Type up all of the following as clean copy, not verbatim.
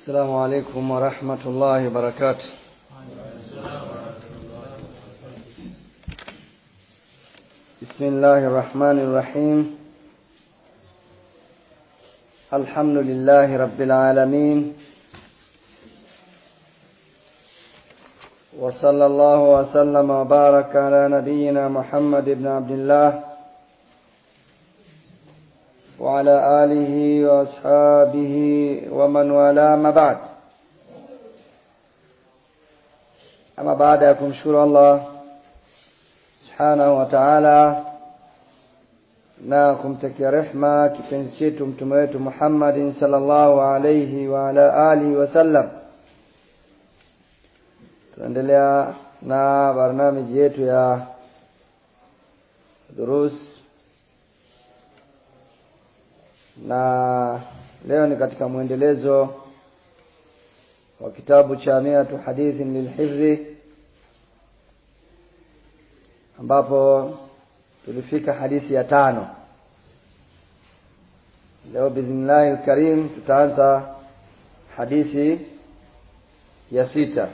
السلام عليكم ورحمة الله وبركاته. بسم الله الرحمن الرحيم. الحمد لله رب العالمين، وصلى الله وسلم وبارك على نبينا محمد بن عبد الله وعلى آله وأصحابه ومن والاه، ما بعد. أما بعد kumshukuru Allah subhanahu wa ta'ala na kumtakia rehma kipenzi chetu mtume wetu Muhammadin sallallahu alayhi wa ala alihi wasallam. Tunaendelea na barnamiji yetu ya durus, na leo ni katika muendelezo wa kitabu cha Miatu Hadithin Lilhifdhi, ambapo tulifika hadithi ya 5. Leo biiznillahil alkarim tutaanza hadithi ya 6.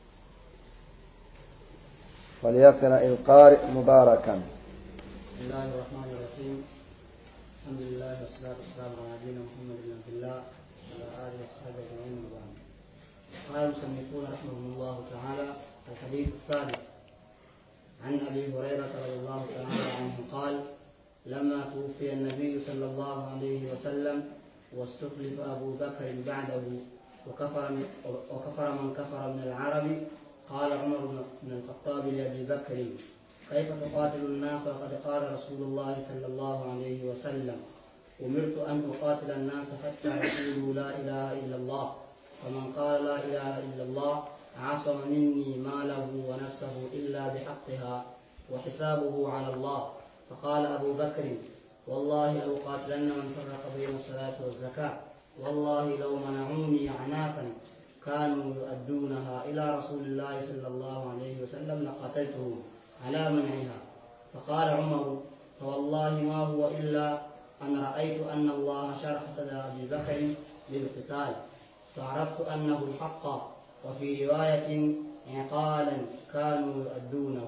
فليقرأ القارئ مباركا. بسم الله الرحمن الرحيم. الحمد لله والصلاة والسلام على نبينا محمد بن عبد الله وعلى آله وصحبه أجمعين. قال المصنفون رحمهم الله تعالى: الحديث السادس. عن أبي هريرة رضي الله تعالى عنه قال: لما توفي النبي صلى الله عليه وسلم واستخلف أبو بكر بعده وكفر من كفر من العرب، قال عمر بن الخطاب لأبي بكر: كيف تقاتل الناس وقد قال رسول الله صلى الله عليه وسلم: أمرت أن أقاتل الناس حتى يقولوا لا إله إلا الله، فمن قال لا إله إلا الله عصم مني ماله ونفسه إلا بحقها وحسابه على الله. فقال أبو بكر: والله لو قاتلن من فرق بين الصلاة والزكاة، والله لو منعوني عناقا كانوا يؤدونها إلى رسول الله صلى الله عليه وسلم لقاتلتهم على منعها. فقال عمر: فوالله ما هو إلا أن رأيت أن الله شرح صدر أبي بكر للقتال، فعرفت أنه الحق، وفي رواية عقالا كانوا يؤدونه.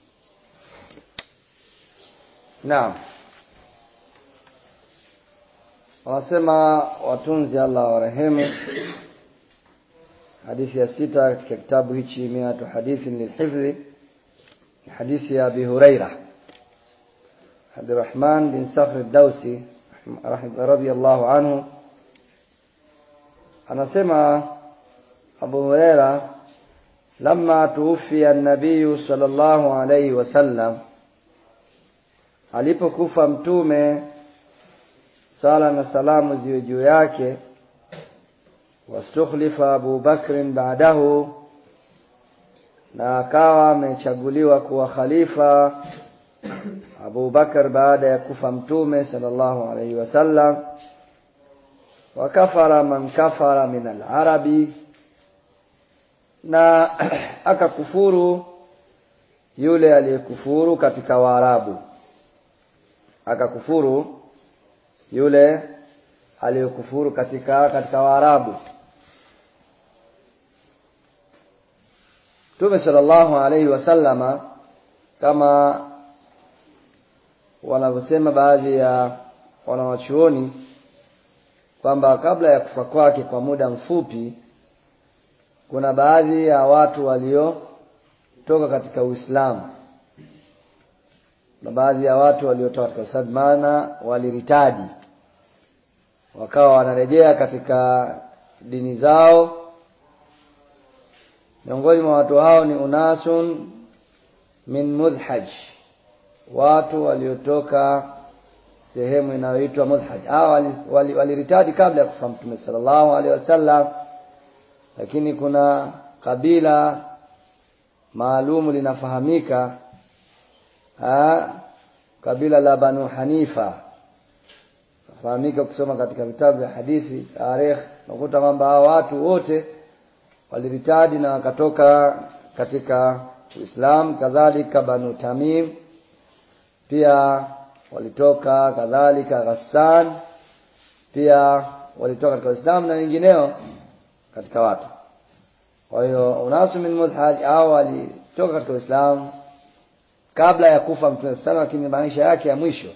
نعم. Wanasema watunzi Allah warehemu, hadithi ya 6 katika kitabu hichi Miatu Hadithin Lilhifdhi, hadithi ya Abi Hurairah Abdurrahman bin Sakhr ad-Dawsi radhiyallahu anhu. Anasema Abu Hurairah, lamma tuwfiya an-nabiy sallallahu alayhi wasallam, alipokufa mtume sala na salamu ziwe juu yake, wastukhlifa Abu Bakr ba'dahu, na akawa amechaguliwa kuwa khalifa Abu Bakar baada ya kufa mtume sallallahu alayhi wasallam, wa kafara man kafara min al-arabi, na akakufuru yule aliyekufuru katika Waarabu. Akakufuru yule aliyekufuru katika Waarabu. Mtume sallallahu alayhi wasallama, kama wanavyosema baadhi ya wanawachuoni, kwamba kabla ya kufa kwake kwa muda mfupi, kuna baadhi ya watu waliotoka katika Uislamu, na baadhi ya watu waliotoka katika Uislamu, maana waliritadi, wakawa wanarejea katika dini zao. Miongoni mwa watu hao ni unasun min Mudhaj, watu waliotoka sehemu inayoitwa Mudhaj. Hao waliritadi kabla ya kufa mtume sallallahu alaihi wasallam, lakini kuna kabila maalumu linafahamika, kabila la Banu Hanifa. Fahamika kusoma katika vitabu vya hadithi, tarikh, nakuta kwamba hao watu wote waliritadi na wakatoka katika Uislamu. Kadhalika Banu Tamim pia walitoka, kadhalika Ghassan pia walitoka katika Uislamu, na wengineo katika watu. Kwa hiyo unasu min Mudhaj awali toka katika Uislamu kabla ya kufa Mtume sana, lakini maisha yake ya mwisho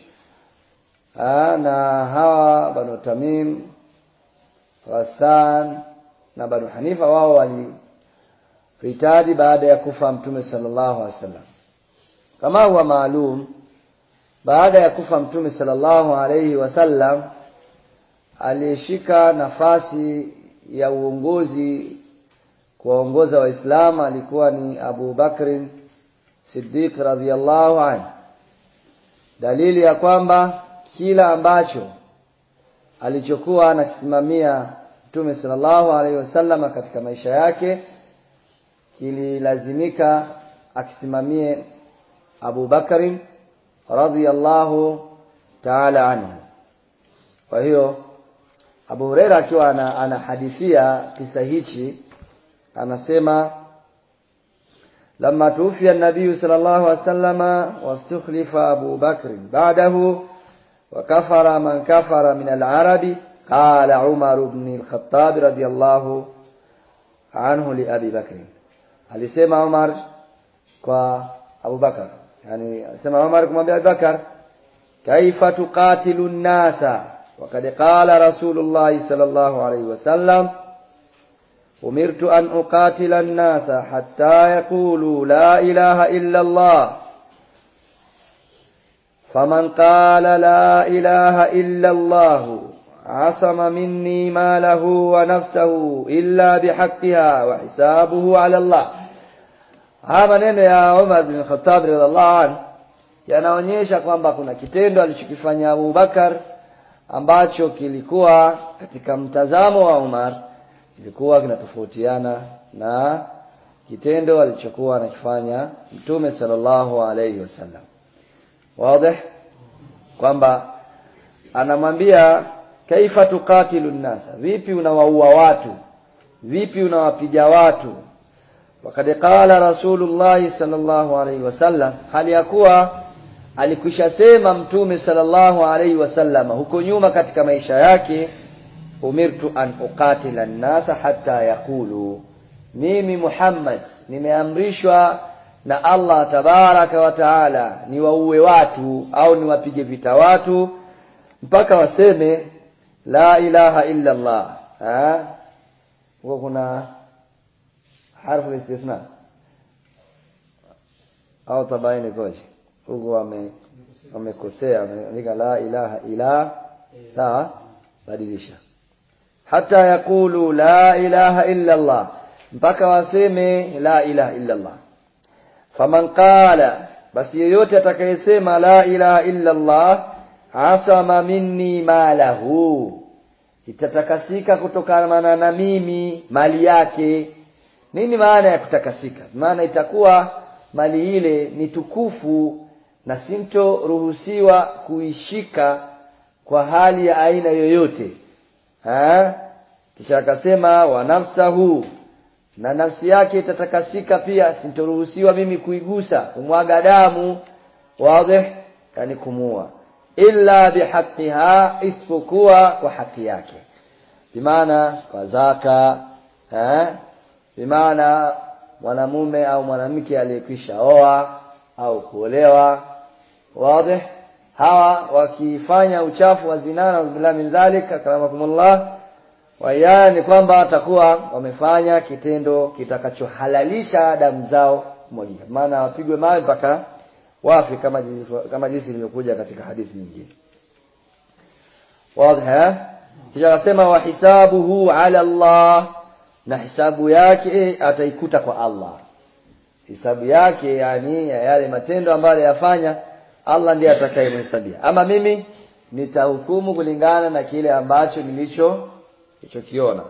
na hawa Banu Tamim, Ghassan na Banu Hanifa wao waliritadi baada ya kufa Mtume sallallahu alaihi wasallam. Kama huwa maalum, baada ya kufa Mtume sallallahu alaihi wasallam aliyeshika nafasi ya uongozi kuwaongoza Waislamu alikuwa ni Abu Bakr Siddiq radhiyallahu anhu. Dalili ya kwamba kila ambacho alichokuwa anakisimamia Mtume sallallahu alaihi wasallam katika maisha yake kililazimika akisimamie Abu Bakr radhiyallahu ta'ala anhu. Kwa hiyo Abu Huraira akiwa anahadithia kisa hichi anasema lamma tufiya an-nabiy sallallahu alaihi wasallam wastukhlifa Abu Bakr ba'dahu wa kafara man kafara min al-arabi qala Umar ibn al-Khattab radiyallahu anhu li Abi Bakr. Alisema Umar kwa Abu Bakr, yani alisema Umar kumwambia Abu Bakr, kaifa tuqatilu an-nasa wa qad qala Rasulullah sallallahu alaihi wasallam umirtu an uqatila an-nasa hatta yaqulu la ilaha illa Allah faman qala la ilaha illa Allah asama minni malahu wa nafsuhu illa bihaqqiha wa hisabuhu ala Allah. Haya maneno ya Umar bin Khattab radhiallahu anhu yanaonyesha kwamba kuna kitendo alichokifanya Abu Bakar ambacho kilikuwa katika mtazamo wa Umar kilikuwa kinatofautiana na kitendo alichokuwa anakifanya Mtume sallallahu alayhi wasallam. Wazi kwamba anamwambia kaifa tuqatilu an-nasa, vipi unawaua watu, vipi unawapiga watu. Wakati qala Rasulullah sallallahu alayhi wasallam, hali yakuwa alikwisha sema Mtume sallallahu alayhi wasallam huko nyuma katika maisha yake, umirtu an uqatila an-nasa hatta yaqulu, mimi Muhammad nimeamrishwa na Allah tabaraka wa taala niwaue watu au niwapige vita watu mpaka waseme la ilaha illa Allah. Huko kuna harfu istithna au tabaini koji, huko wamekosea, ameandika la ilaha illa, sawa, badilisha hatta yaqulu la ilaha illa Allah, mpaka waseme la ilaha illa Allah. Faman qala, basi yeyote atakayesema la ilaha illa Allah, asama minni malahu, itatakasika kutokana na mimi mali yake. Nini maana ya kutakasika? Maana itakuwa mali ile ni tukufu na sintoruhusiwa kuishika kwa hali ya aina yoyote. Kisha akasema wa nafsahu, na nafsi yake itatakasika pia, sintoruhusiwa mimi kuigusa, kumwaga damu, wazi, yani kumua, illa bihaqqiha, isipokuwa kwa haki yake, bimaana kwa zaka, bimaana mwanamume au mwanamke aliyekwisha oa au kuolewa, wazi. Hawa wakifanya uchafu wa zina na bila min dhalika karamakumullah, wayani kwamba watakuwa wamefanya kitendo kitakachohalalisha damu zao kumwagika, maana wapigwe mawe mpaka wafi kama jinsi ilivyokuja katika hadithi nyingine. Wazi. Kisha akasema wa hisabuhu ala Allah, na hisabu yake ataikuta kwa Allah. Hisabu yake yani ya yale matendo ambayo yafanya, Allah ndiye atakayemhesabia. Ama mimi nitahukumu kulingana na kile ambacho nilichokiona.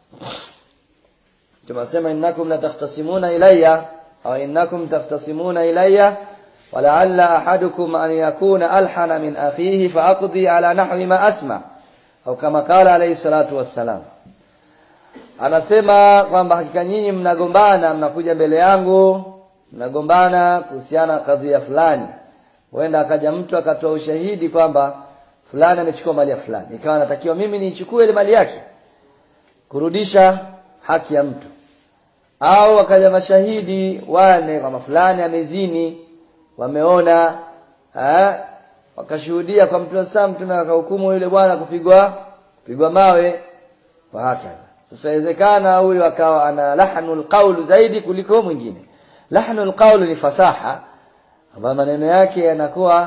Tunasema innakum la takhtasimuna ilayya au innakum takhtasimuna ilayya wa la'alla ahadukum an yakuna alhana min akhihi fa aqdi ala nahwi ma asma, au kama qala alayhi salatu wassalam. Anasema kwamba hakika nyinyi mnagombana, mnakuja mbele yangu mnagombana kuhusiana kadhia fulani, huenda akaja mtu akatoa ushahidi kwamba fulani amechukua mali ya fulani, ikawa natakiwa mimi niichukue ile mali yake, kurudisha haki ya mtu, au wakaja mashahidi wane kama fulani amezini, wameona wakashuhudia kwa Mtume SAW, Mtume akahukumu yule bwana kupigwa mawe wa hakaza. Sasa inawezekana huyu akawa ana lahnul qawl zaidi kuliko mwingine. Lahnul qawl ni fasaha ambayo maneno yake yanakuwa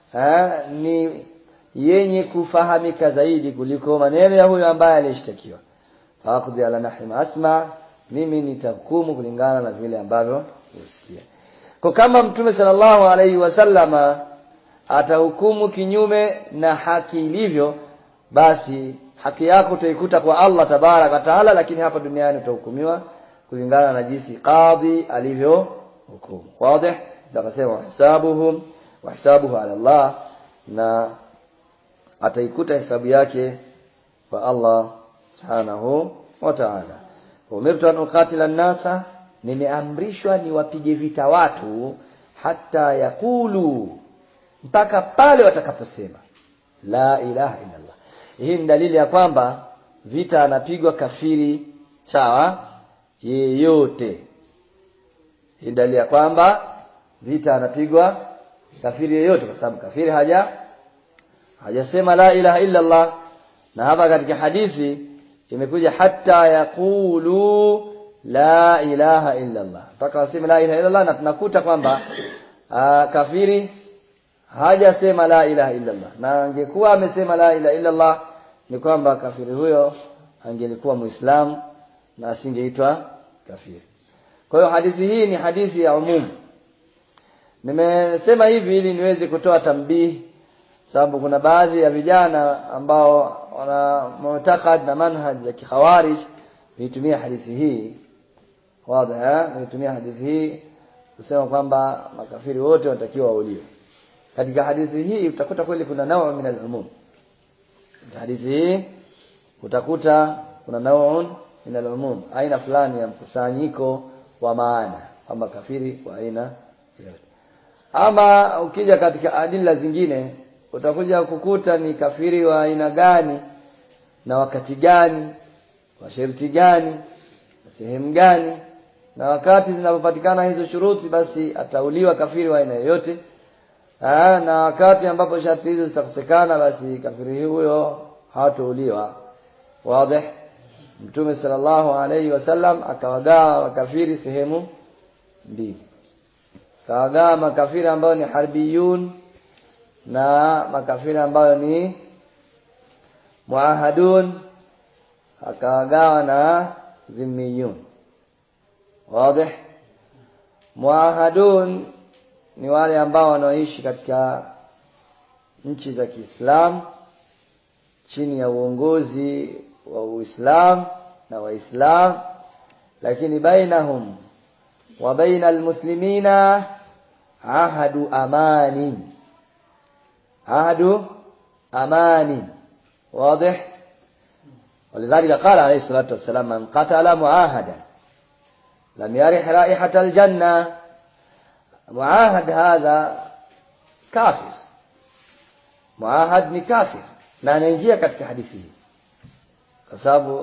ni yenye kufahamika zaidi kuliko maneno ya huyo ambaye alishtakiwa. Faqdi ala nahim asma, mimi nitahukumu kulingana na vile ambavyo usikia. Kwa kama Mtume sallallahu alaihi wasallama atahukumu kinyume na haki ilivyo, basi haki yako utaikuta kwa Allah tabarak wa taala, lakini hapa duniani utahukumiwa kulingana na jinsi qadhi alivyo hukumu. Wazi? Akasema hisabuhu ala Allah, na ataikuta hesabu yake kwa Allah subhanahu wa ta'ala. Umirtu an uqatila an-nasa, nimeamrishwa niwapige vita watu hata yakulu, mpaka pale watakaposema la ilaha illa Allah. Hii ni dalili ya kwamba vita anapigwa kafiri sawa yeyote. Hii dalili ya kwamba vita anapigwa kafiri yeyote, kwa sababu kafiri hajasema la ilaha illa Allah. Na hapa katika hadithi imekuja hata yaqulu la ilaha illa Allah, mpaka waseme la ilaha illa Allah, na tunakuta kwamba kafiri hajasema la ilaha illa Allah, na angekuwa amesema la ilaha illa Allah ni kwamba kafiri huyo angelikuwa Muislamu na asingeitwa kafiri. Kwa hiyo hadithi hii ni hadithi ya umum. Nimesema hivi ili niweze kutoa tambihi, sababu kuna baadhi ya vijana ambao wana mu'taqad na manhaj ya kikhawarij huitumia hadithi hii. Wazi huitumia hadithi hii kusema kwamba makafiri wote wanatakiwa wauliwe. Katika hadithi hii utakuta kweli kuna nauu min al-umum. Hadithi hii utakuta kuna nauu min al-umum, aina fulani ya mkusanyiko wa maana kama kafiri kwa aina yote. Ama ukija katika adila zingine utakuja kukuta ni kafiri wa aina gani na wakati gani, wa sharti gani, na sehemu gani, na wakati zinapopatikana hizo shuruti basi atauliwa kafiri wa aina yoyote. Na wakati ambapo sharti hizo zitakosekana basi kafiri huyo hatauliwa. Wazi? Mtume sallallahu alayhi wasallam akawagawa makafiri sehemu mbili. Akawagawa makafiri ambao ni harbiyun na makafiri ambao ni muahadun, akawagawa na zimmiyun. Wazi? Muahadun ni wale ambao wanaoishi katika nchi za Kiislamu chini ya uongozi wa Uislamu na Waislamu, lakini bainahum wa bainal muslimina ahadu amani. واضح؟ ولذلك قال عليه الصلاة والسلام من قتل معاهدا لم يرح رائحة الجنة. معاهد هذا كافر، معاهد ni kafir, na anaingia katika hadithi hii kwa sababu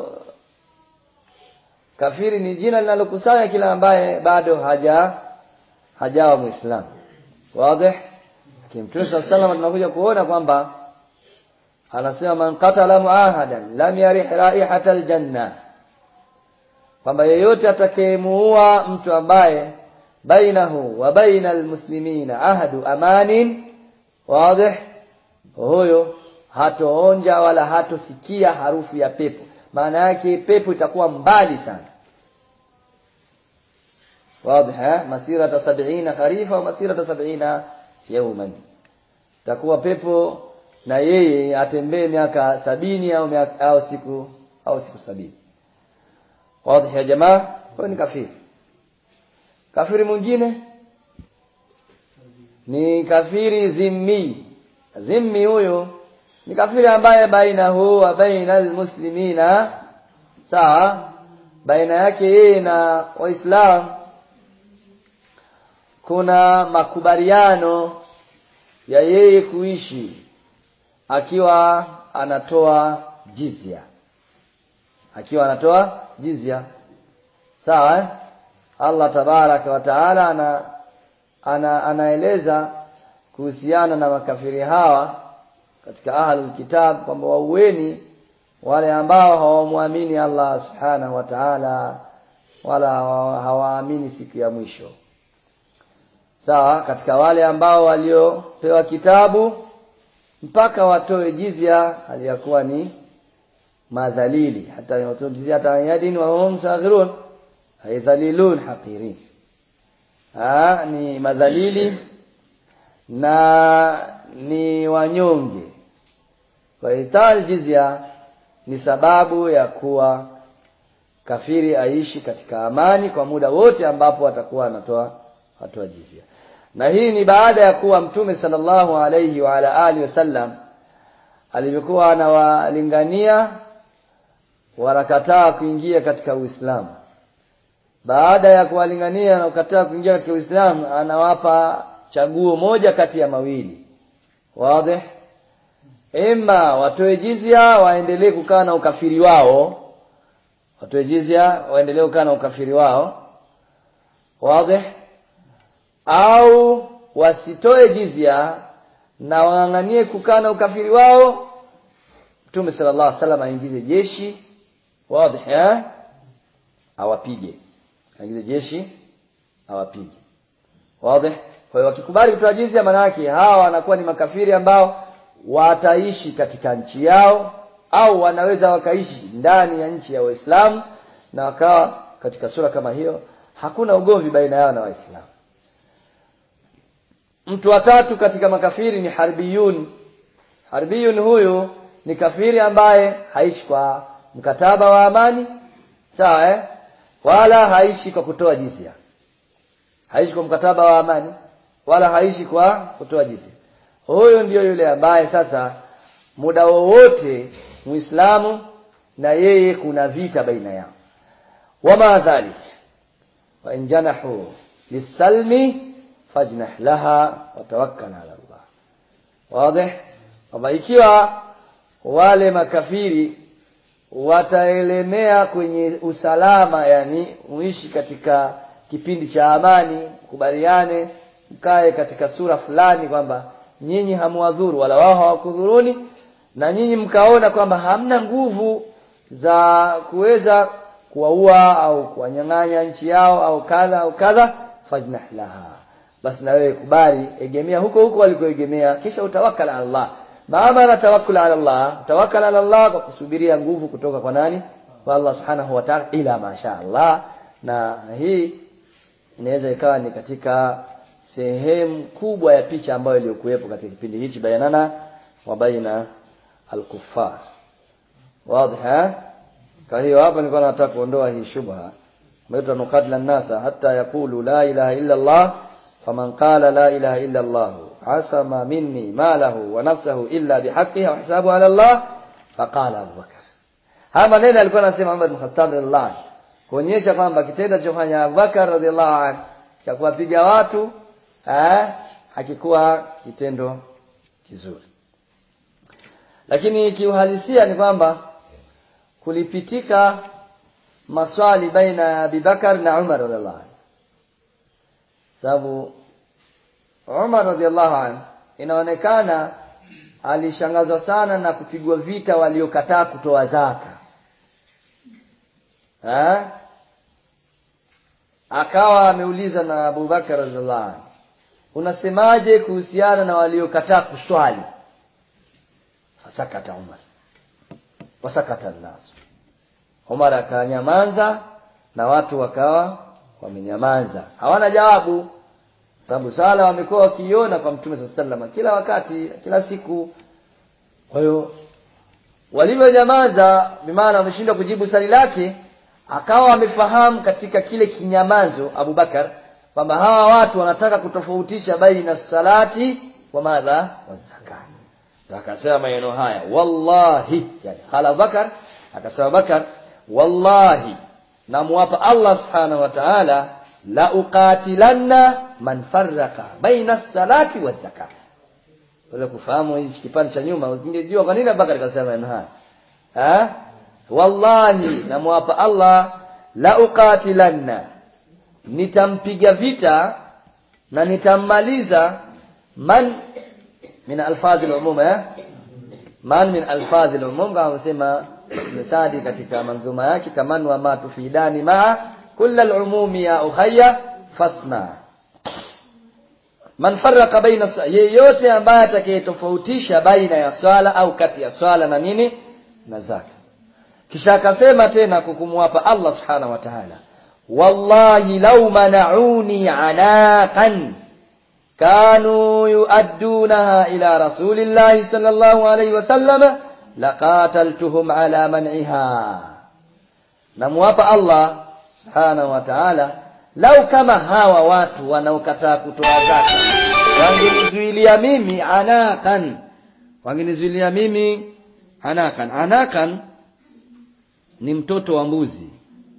kafiri ni jina linalokusanya kila ambaye bado hajawa Muislamu. Wazi? Mtume sallallahu alayhi wasallam tunakuja kuona kwamba anasema man qatala muahadan lam yarih raihata aljanna, kwamba yeyote atakayemuua mtu ambaye bainahu wa bainal muslimina ahadu amanin, wazi, huyo hatoonja wala hatosikia harufu ya pepo. Maana yake pepo itakuwa mbali sana. Wazi? Masirata 70 kharifa wa masirata 70 yawman, itakuwa pepo na yeye atembee miaka 70 au siku 70. Wazi ya jamaa? Kwa ni kafiri. Kafiri mwingine ni kafiri zimmi. Zimmi huyo ni kafiri ambaye bainahu wa bainal muslimina, sawa, baina yake yeye na Waislamu kuna makubaliano ya yeye kuishi akiwa anatoa jizya. sawa. Allah tabaraka wa taala anaeleza kuhusiana na makafiri hawa katika ahlul kitab kwamba waueni wale ambao hawamwamini Allah subhanahu wa ta'ala wala hawaamini siku ya mwisho. Sawa, katika wale ambao waliopewa kitabu mpaka watoe jizya aliyakuwa ni madhalili, hata watoe jizya yadin wa hum saghirun ay dhalilun haqirin. Ni madhalili na ni wanyonge. Kwa hiyo jizya ni sababu ya kuwa kafiri aishi katika amani kwa muda wote ambapo atakuwa anatoa jizya. Na hii ni baada ya kuwa Mtume sallallahu alayhi wa ala alihi wasallam alivyokuwa anawalingania wanakataa kuingia katika Uislamu. Baada ya kuwalingania na kukataa kuingia katika Uislamu, anawapa chaguo moja kati ya mawili. Wazi? Ima watoe jizya waendelee kukaa na ukafiri wao. Watoe jizya waendelee kukaa na ukafiri wao. Wazi? Au wasitoe jizya na waanganie kukaa na ukafiri wao. Mtume sallallahu alaihi wasallam aingize jeshi. Wazi? Awapige. Aingize jeshi awapige. Wazi? Kwa hiyo wakikubali kutoa jizya, maana yake hawa wanakuwa ni makafiri ambao wataishi katika nchi yao au wanaweza wakaishi ndani ya nchi ya Waislamu na wakawa katika sura kama hiyo, hakuna ugomvi baina yao na Waislamu. Mtu wa tatu katika makafiri ni harbiyun. Harbiyun huyu ni kafiri ambaye haishi kwa mkataba wa amani, sawa, wala haishi kwa kutoa jizya. Haishi kwa mkataba wa amani wala haishi kwa kutoa jizya. Huyo ndio yule ambaye sasa muda wowote Muislamu na yeye kuna vita baina yao. Wama dhalik wa in janahu lisalmi fajnah laha wa tawakkal ala Allah. Wazi? Kama ikiwa wale makafiri wataelemea kwenye usalama, yani uishi katika kipindi cha amani, kubaliane mkae katika sura fulani kwamba nyinyi hamuadhuru wala wao hawakudhuruni, na nyinyi mkaona kwamba hamna nguvu za kuweza kuwaua au kuwanyang'anya nchi yao au kadha, fajnah laha, basi na wewe kubali, egemea huko walikoegemea, kisha utawakkal ala Allah. Maana tawakkul ala Allah, tawakkal ala Allah kwa kusubiria nguvu kutoka kwa nani? Kwa Allah subhanahu wa ta'ala, ila masha Allah. Na hii inaweza ikawa ni katika sehemu kubwa ya picha ambayo iliyokuwepo katika kipindi hichi bainana wa baina al-kuffar. Wazi? Kwa hiyo hapa nilikuwa nataka kuondoa hii shubha. Mtu anukadla nasa hata yakulu la ilaha illa Allah, faman qala la ilaha illa Allah asama minni malahu wa nafsuhu illa bihaqqihi wa hisabu ala Allah, faqala Abu Bakar. Haya maneno alikuwa anasema Umar bin Khattab radhiyallahu anhu kuonyesha kwamba kitendo cha kufanya Abu Bakar radhiyallahu anhu cha kuwapiga watu hakikuwa kitendo kizuri. Lakini kiuhalisia ni kwamba kulipitika maswali baina ya Abu Bakar na Umar radhiallahu anhu. Sababu Umar radhiallahu anhu inaonekana alishangazwa sana na kupigwa vita waliokataa kutoa zaka. Akawa ameuliza na Abu Bakar radhiallahu anhu, unasemaje kuhusiana na waliokataa kuswali? Fasakata Umar wasakata an-nas. Umar akanyamaza na watu wakawa wamenyamaza, hawana jawabu, sababu sala wamekuwa wakiona kwa Mtume sallallahu alaihi wasallam kila wakati, kila siku. Kwa hiyo walivyonyamaza, bimaana wameshindwa kujibu swali lake, akawa amefahamu katika kile kinyamazo Abu Bakar kwamba hawa watu wanataka kutofautisha baina salati wa madha wa zakat. Akasema maneno haya, wallahi, yani Abu Bakar akasema Bakar, wallahi namuapa Allah subhanahu wa ta'ala, la uqatilanna man farraqa baina salati wa zakat. Wala kufahamu hichi kipande cha nyuma usingejua kwa nini Bakar akasema maneno haya. Wallahi namuapa Allah, la uqatilanna, nitampiga vita na nitammaliza man min alfadhil umum, man min alfadhil umum, kama anasema Sadi katika manzuma yake, kaman wa ma tufidani ma kull al-umumi ya ukhayya fasma. Man farraqa baina, yeyote ambaye atakayetofautisha baina ya swala au kati ya swala na nini na zaka. Kisha akasema tena kukumwapa Allah subhanahu wa ta'ala, wallahi law mana'uni anaqan kanu yuaddunaha ila rasulillahi sallallahu alayhi wasallam laqataltuhum ala man'iha. Namwapa Allah subhanahu wa ta'ala, lau kama hawa watu wanaokataa kutoa zaka wangenizuilia mimi anakan, wangenizuilia mimi anakan. Anakan ni mtoto wa mbuzi.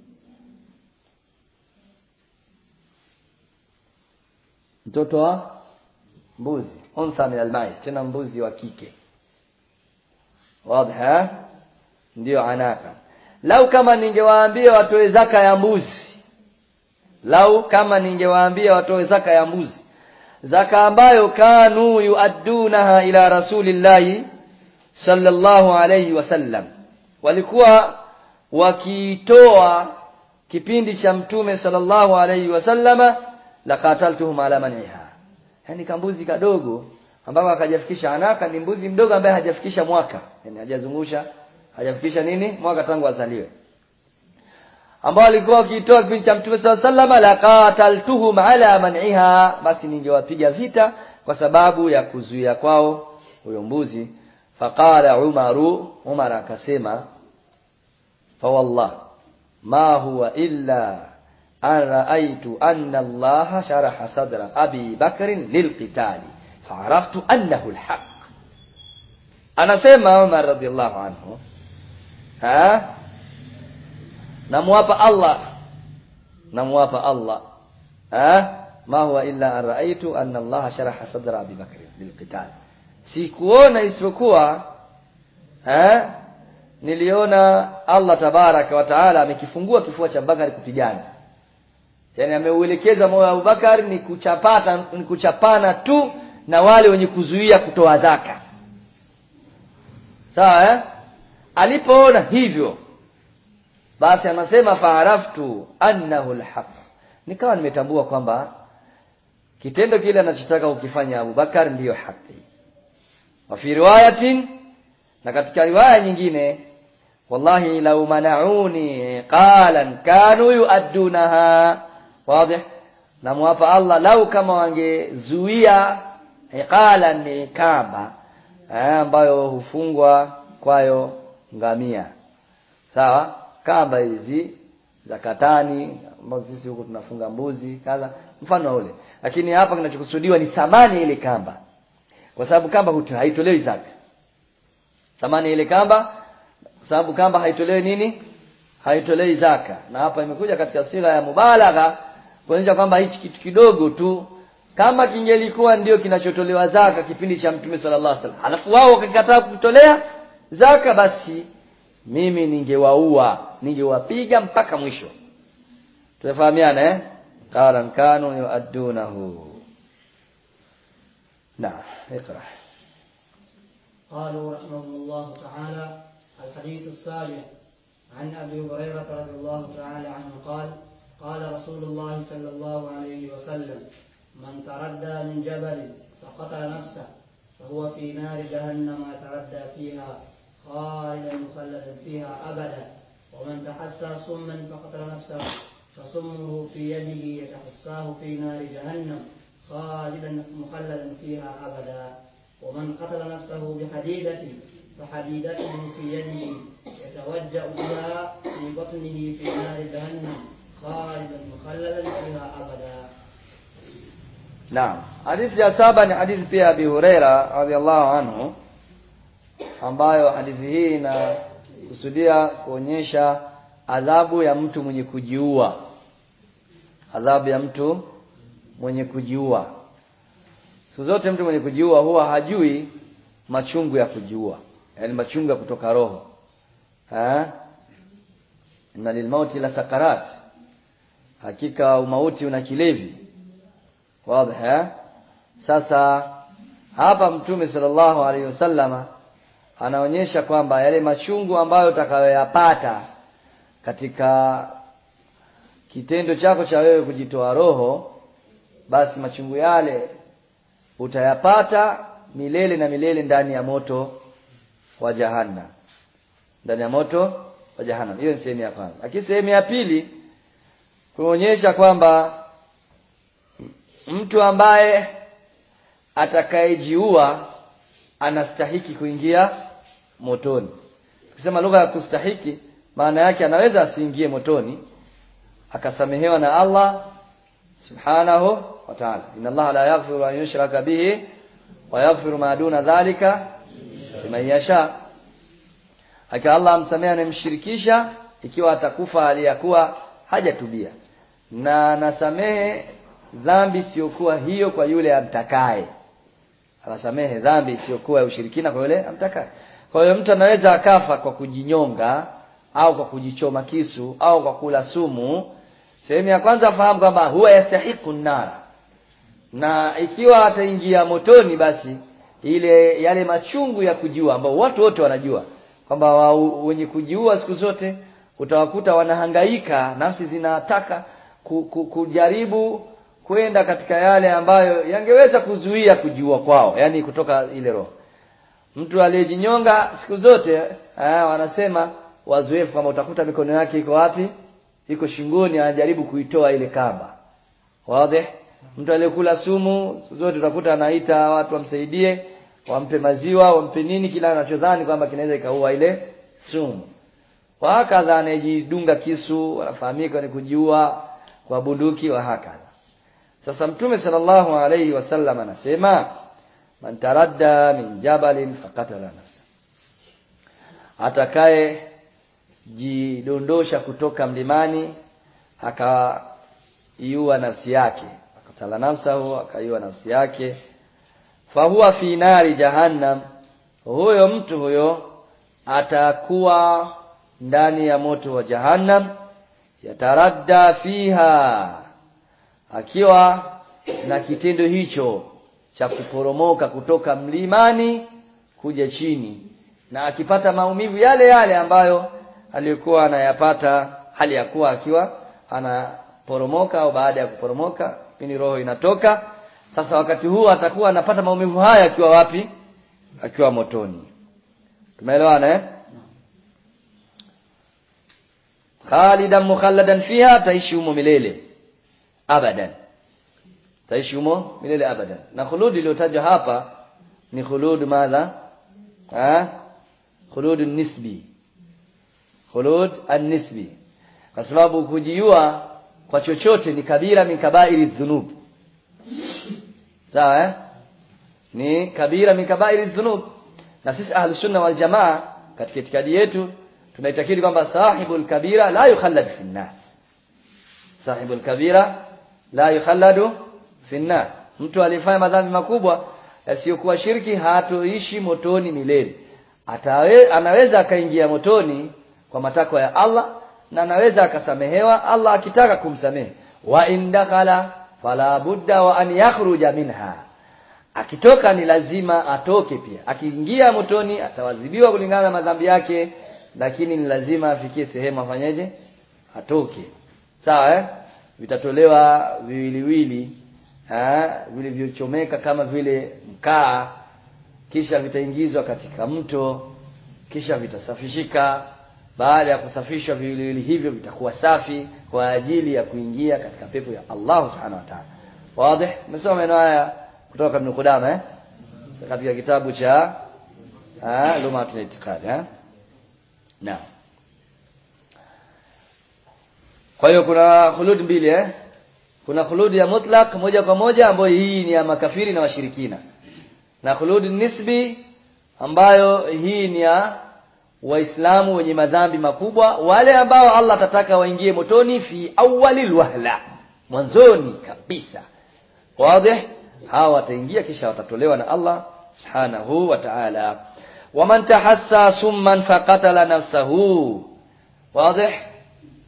Mtoto wa mbuzi, unsa min al-ma'is, tena mbuzi wa kike. Wazi? Ndio anakan. Lau kama ningewaambia watoe zaka ya mbuzi, lau kama ningewaambia watoe zaka ya mbuzi, zaka ambayo kanu yuaddunaha ila rasulillahi sallallahu alayhi wasallam, walikuwa wakitoa kipindi cha mtume sallallahu alayhi wasallama, laqataltuhum ala man'iha. Yani kambuzi kadogo ambao akajafikisha anaka, ni mbuzi mdogo ambaye hajafikisha mwaka, yani hajazungusha, hajafikisha nini mwaka tangu azaliwe, ambao alikuwa wakitoa kipindi cha mtume sallallahu alayhi wasallam, laqataltuhum ala man'iha, basi ningewapiga vita kwa sababu ya kuzuia kwao huyo mbuzi. Faqala Umar akasema, fa wallah ma huwa illa an ra'aytu anna Allah sharaha sadra Abi Bakr lilqitali fa'araftu annahu alhaq. Anasema Umar radhiyallahu anhu, namwapa Allah, ma huwa illa an ra'aytu anna Allah sharaha sadra Abi Bakr lilqital, sikuona isipokuwa niliona Allah tabaraka wa taala amekifungua kifua cha Bakari kupigana. Yani ameuelekeza moyo wa Abubakar ni kuchapana tu na wale wenye kuzuia kutoa zaka. Sawa? Alipoona hivyo, basi anasema fa'araftu annahu alhaq, nikawa nimetambua kwamba kitendo kile anachotaka kukifanya Abubakar ndiyo haki. Wa fi riwayatin, na katika riwaya nyingine, wallahi law mana'uni qalan kanu yuaddunaha. Wazi? Namwapa Allah, lau kama wangezuia qalan ni kamba ambayo hufungwa kwayo ngamia. Sawa? Kamba hizi za katani ambazo sisi huko tunafunga mbuzi kadha, mfano ule. Lakini hapa kinachokusudiwa ni thamani ile kamba, kwa sababu kamba haitolewi zaka. Thamani ile kamba, kwa sababu kamba haitolewi nini? Haitolewi zaka. Na hapa imekuja katika sura ya mubalagha kuonyesha kwamba hichi kitu kidogo tu, kama kingelikuwa ndio kinachotolewa zaka kipindi cha Mtume sallallahu alaihi wasallam, alafu wao wakikataa kutolea zaka, basi mimi ningewaua, ningewapiga mpaka mwisho. Tunafahamiana qaran kanu yuaddunahu. Naam, iqra. قالوا رحمه الله تعالى: الحديث السابع عن أبي هريرة رضي الله تعالى عنه قال: قال رسول الله صلى الله عليه وسلم: من تردى من جبل فقتل نفسه فهو في نار جهنم يتردى فيها خالدا مخلدا فيها أبدا، ومن تحسى سما فقتل نفسه فسمه في يده يتحساه في نار جهنم خالدا مخلدا فيها أبدا، ومن قتل نفسه بحديدة فحديدته في يده يتوجأ بها في بطنه في نار جهنم خالدا مخلدا فيها أبدا. Naam, hadithi ya 7 ni hadithi pia Abi Huraira radhiallahu anhu, ambayo hadithi hii inakusudia kuonyesha adhabu ya mtu mwenye kujiua. Adhabu ya mtu mwenye kujiua. Siku zote mtu mwenye kujiua huwa hajui machungu ya kujiua, yani machungu ya kutoka roho. inna lilmauti la sakarat, hakika umauti una kilevi. Wazi? Sasa hapa Mtume sallallahu alaihi wasallama anaonyesha kwamba yale machungu ambayo utakayoyapata katika kitendo chako cha wewe kujitoa roho, basi machungu yale utayapata milele na milele ndani ya moto wa jahannam. Ndani ya moto wa jahannam. Hiyo ni sehemu ya kwanza. Lakini sehemu ya pili kuonyesha kwamba mtu ambaye atakayejiua anastahiki kuingia motoni. Tukisema lugha ya kustahiki, maana yake anaweza asiingie motoni, akasamehewa na Allah subhanahu wa ta'ala. Inna Allah la yaghfiru an yushraka bihi wa yaghfiru ma duna dhalika liman yasha. Haka Allah amsamehe anemshirikisha ikiwa atakufa aliyakuwa hajatubia, na nasamehe dhambi siokuwa hiyo kwa yule amtakaye. Anasamehe dhambi siokuwa ya ushirikina kwa yule amtakaye. Kwa hiyo mtu anaweza akafa kwa kujinyonga au kwa kujichoma kisu au kwa kula sumu. Sehemu ya kwanza fahamu kwamba huwa yastahiqu an-nar, na ikiwa ataingia motoni basi yale machungu ya kujiua ambao watu wote wanajua kwamba wenye kujiua siku zote utawakuta wanahangaika, nafsi zinataka kujaribu kwenda katika yale ambayo yangeweza kuzuia kujiua kwao, yani kutoka ile roho. Mtu aliyejinyonga siku zote wanasema wazoefu kama utakuta mikono yake iko wapi? Iko shingoni, anajaribu kuitoa ile kamba. Wazi? Mtu aliyekula sumu siku zote utakuta anaita watu wamsaidie, wampe maziwa, wampe nini, kila anachodhani kwamba kinaweza ikaua ile sumu. Wakadha anajidunga kisu, wanafahamika ni kujiua kwa bunduki wa hakadha. Sasa Mtume sallallahu alayhi wasallam anasema man taradda min jabalin faqatala nafsa, atakaye jidondosha kutoka mlimani akaiua nafsi yake, akatala nafsahu, akaiua nafsi yake, fahuwa fi nari jahannam, huyo mtu huyo atakuwa ndani ya moto wa jahannam, yataradda fiha, akiwa na kitendo hicho cha kuporomoka kutoka mlimani kuja chini, na akipata maumivu yale yale ambayo alikuwa anayapata hali ya kuwa akiwa anaporomoka au baada ya kuporomoka pindi roho inatoka. Sasa wakati huu atakuwa anapata maumivu haya akiwa wapi? Akiwa motoni. Tumeelewana? Khalidan mukhalladan fiha, taishi humo milele abadan, taishi humo milele abadan. Na khulud iliyotajwa hapa ni khulud madha? Khulud nisbi, khulud an-nisbi, kwa sababu kujiua kwa chochote ni kabira min kabairi dhunub. Sawa? Ni kabira min kabairi dhunub. Na sisi ahlus sunna wal jamaa katika itikadi yetu tunaitakidi kwamba sahibul kabira la yukhallad fi an-nar, sahibul kabira la yukhalladu fi an-nar. Mtu alifanya madhambi makubwa yasiyokuwa shirki hatoishi motoni milele. Anaweza akaingia motoni kwa matakwa ya Allah, na anaweza akasamehewa Allah akitaka kumsamehe. Wa indakhala fala budda wa an yakhruja minha, akitoka ni lazima atoke pia. Akiingia motoni atawadhibiwa kulingana na madhambi yake, lakini ni lazima afikie sehemu afanyeje? Atoke. Sawa? Vitatolewa viwiliwili vilivyochomeka kama vile mkaa, kisha vitaingizwa katika mto, kisha vitasafishika. Baada ya kusafishwa viwiliwili hivyo vitakuwa safi kwa ajili ya kuingia katika pepo ya Allah subhanahu wa ta'ala. Wazi? Mmesoma maneno haya kutoka Ibn Qudama katika kitabu cha Lumatul Itiqad. Naam. Kwa hiyo kuna khulud mbili Kuna khulud ya mutlaq moja kwa moja ambayo hii ni ya makafiri na washirikina, na khulud nisbi ambayo hii ni ya Waislamu wenye madhambi makubwa, wale ambao Allah atataka waingie motoni fi awwalil wahla, mwanzoni kabisa. Wazi? Hawa wataingia kisha watatolewa na Allah subhanahu wa ta'ala. Waman tahassa summan faqatala nafsahu. Wazi?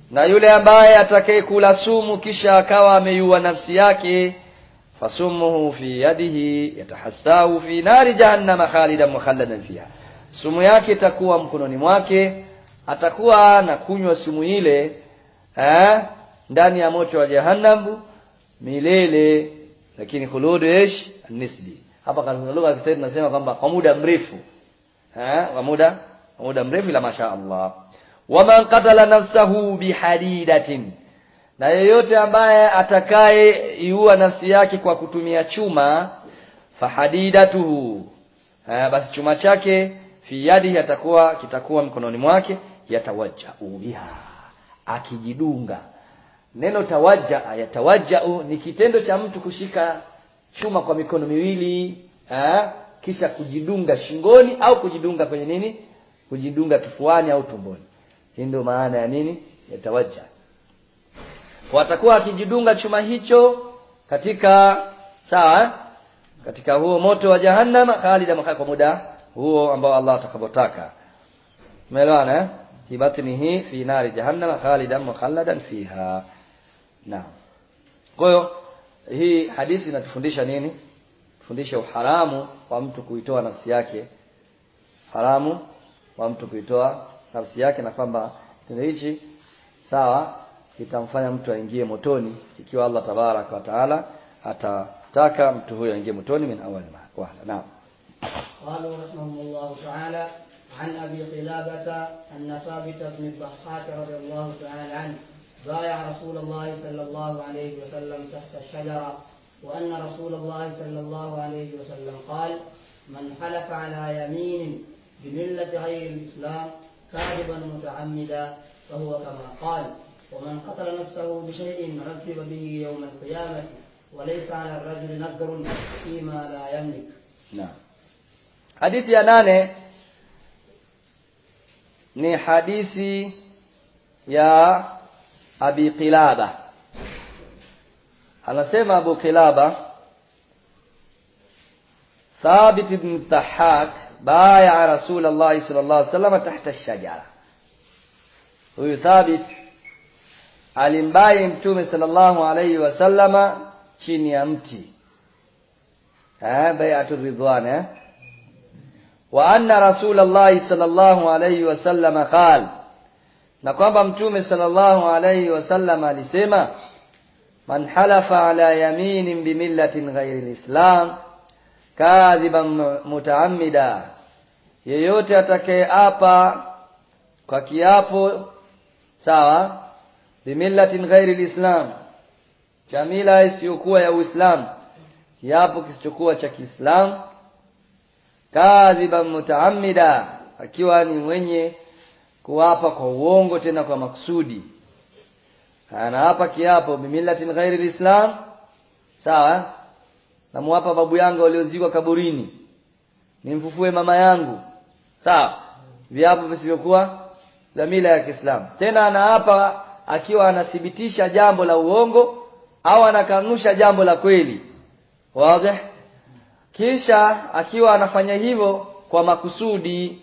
na yule ambaye atakayekula sumu kisha akawa ameiua nafsi yake, fasumuhu fi yadihi yatahassahu fi nari jahannam khalidan mukhalladan fiha, sumu yake itakuwa mkononi mwake, atakuwa na kunywa sumu ile ndani ya moto wa jahannam milele, lakini khuludu ish nisbi. Hapa katika lugha ya Kiswahili tunasema kwamba kwa muda mrefu, kwa muda mrefu, ila masha Allah. Waman qatala nafsahu bihadidatin, na yeyote ambaye atakaye iua nafsi yake kwa kutumia chuma, fahadidatuhu, basi chuma chake fi yadihi kitakuwa mkononi mwake, yatawajjau biha, akijidunga. Neno yatawajjau ni kitendo cha mtu kushika chuma kwa mikono miwili, kisha kujidunga shingoni au kujidunga kwenye nini? Kujidunga kifuani au tumboni. Hii ndio maana ya nini? Yatawajja. Watakuwa akijidunga chuma hicho katika katika huo moto wa jahannam khalidan kwa muda huo ambao Allah atakapotaka. Umeelewana? Hibatnihi fi nari jahannam khalidan mukhalladan fiha. Naam. Kwa hiyo hii hadithi inatufundisha nini? Tufundisha uharamu wa mtu kuitoa nafsi yake. Haramu wa mtu kuitoa nafsi yake, na kwamba kitendo hichi kitamfanya mtu aingie motoni ikiwa Allah tabaraka wa taala atataka mtu huyo aingie motoni min awali wahla. Naam. قالوا رحمه الله تعالى عن أبي قلابة أن ثابت بن الضحاك رضي الله تعالى عنه بايع رسول الله صلى الله عليه وسلم تحت الشجرة، وأن رسول الله صلى الله عليه وسلم قال: من حلف على يمين بملة غير الإسلام كاذبا متعمدا فهو كما قال، ومن قتل نفسه بشيء عذب به يوم القيامة وليس على الرجل نذر فيما لا يملك. نعم. Hadithi ya 8 ni hadithi ya Abi Qilaba. Anasema Abu Qilaba, Thabit ibn Tahak baya Rasulullah sallallahu alaihi wasallam tahta ash-shajara. Huyu Thabit alimbai Mtume sallallahu alaihi wasallama chini ya mti. Bai'atul ridwan. Wa anna Rasulullah sallallahu alaihi wasallam qala, na kwamba Mtume sallallahu alaihi wasallam alisema: man halafa ala yaminin bimillatin ghairi alislam kadhiban mutaammida, yeyote atakayeapa kwa kiapo bimillatin ghairi alislam, cha mila isiyokuwa ya Uislamu, kiapo kisichokuwa cha Kiislamu, kadhiban mutaammida, akiwa ni mwenye kuapa kwa uongo tena kwa makusudi. Anaapa kiapo bimillatin ghairi alislam, namuapa babu yangu aliozikwa kaburini, nimfufue mama yangu, viapo visivyokuwa za mila ya Kiislamu. Tena anaapa akiwa anathibitisha jambo la uongo au anakanusha jambo la kweli. Wazi? Kisha akiwa anafanya hivyo kwa makusudi,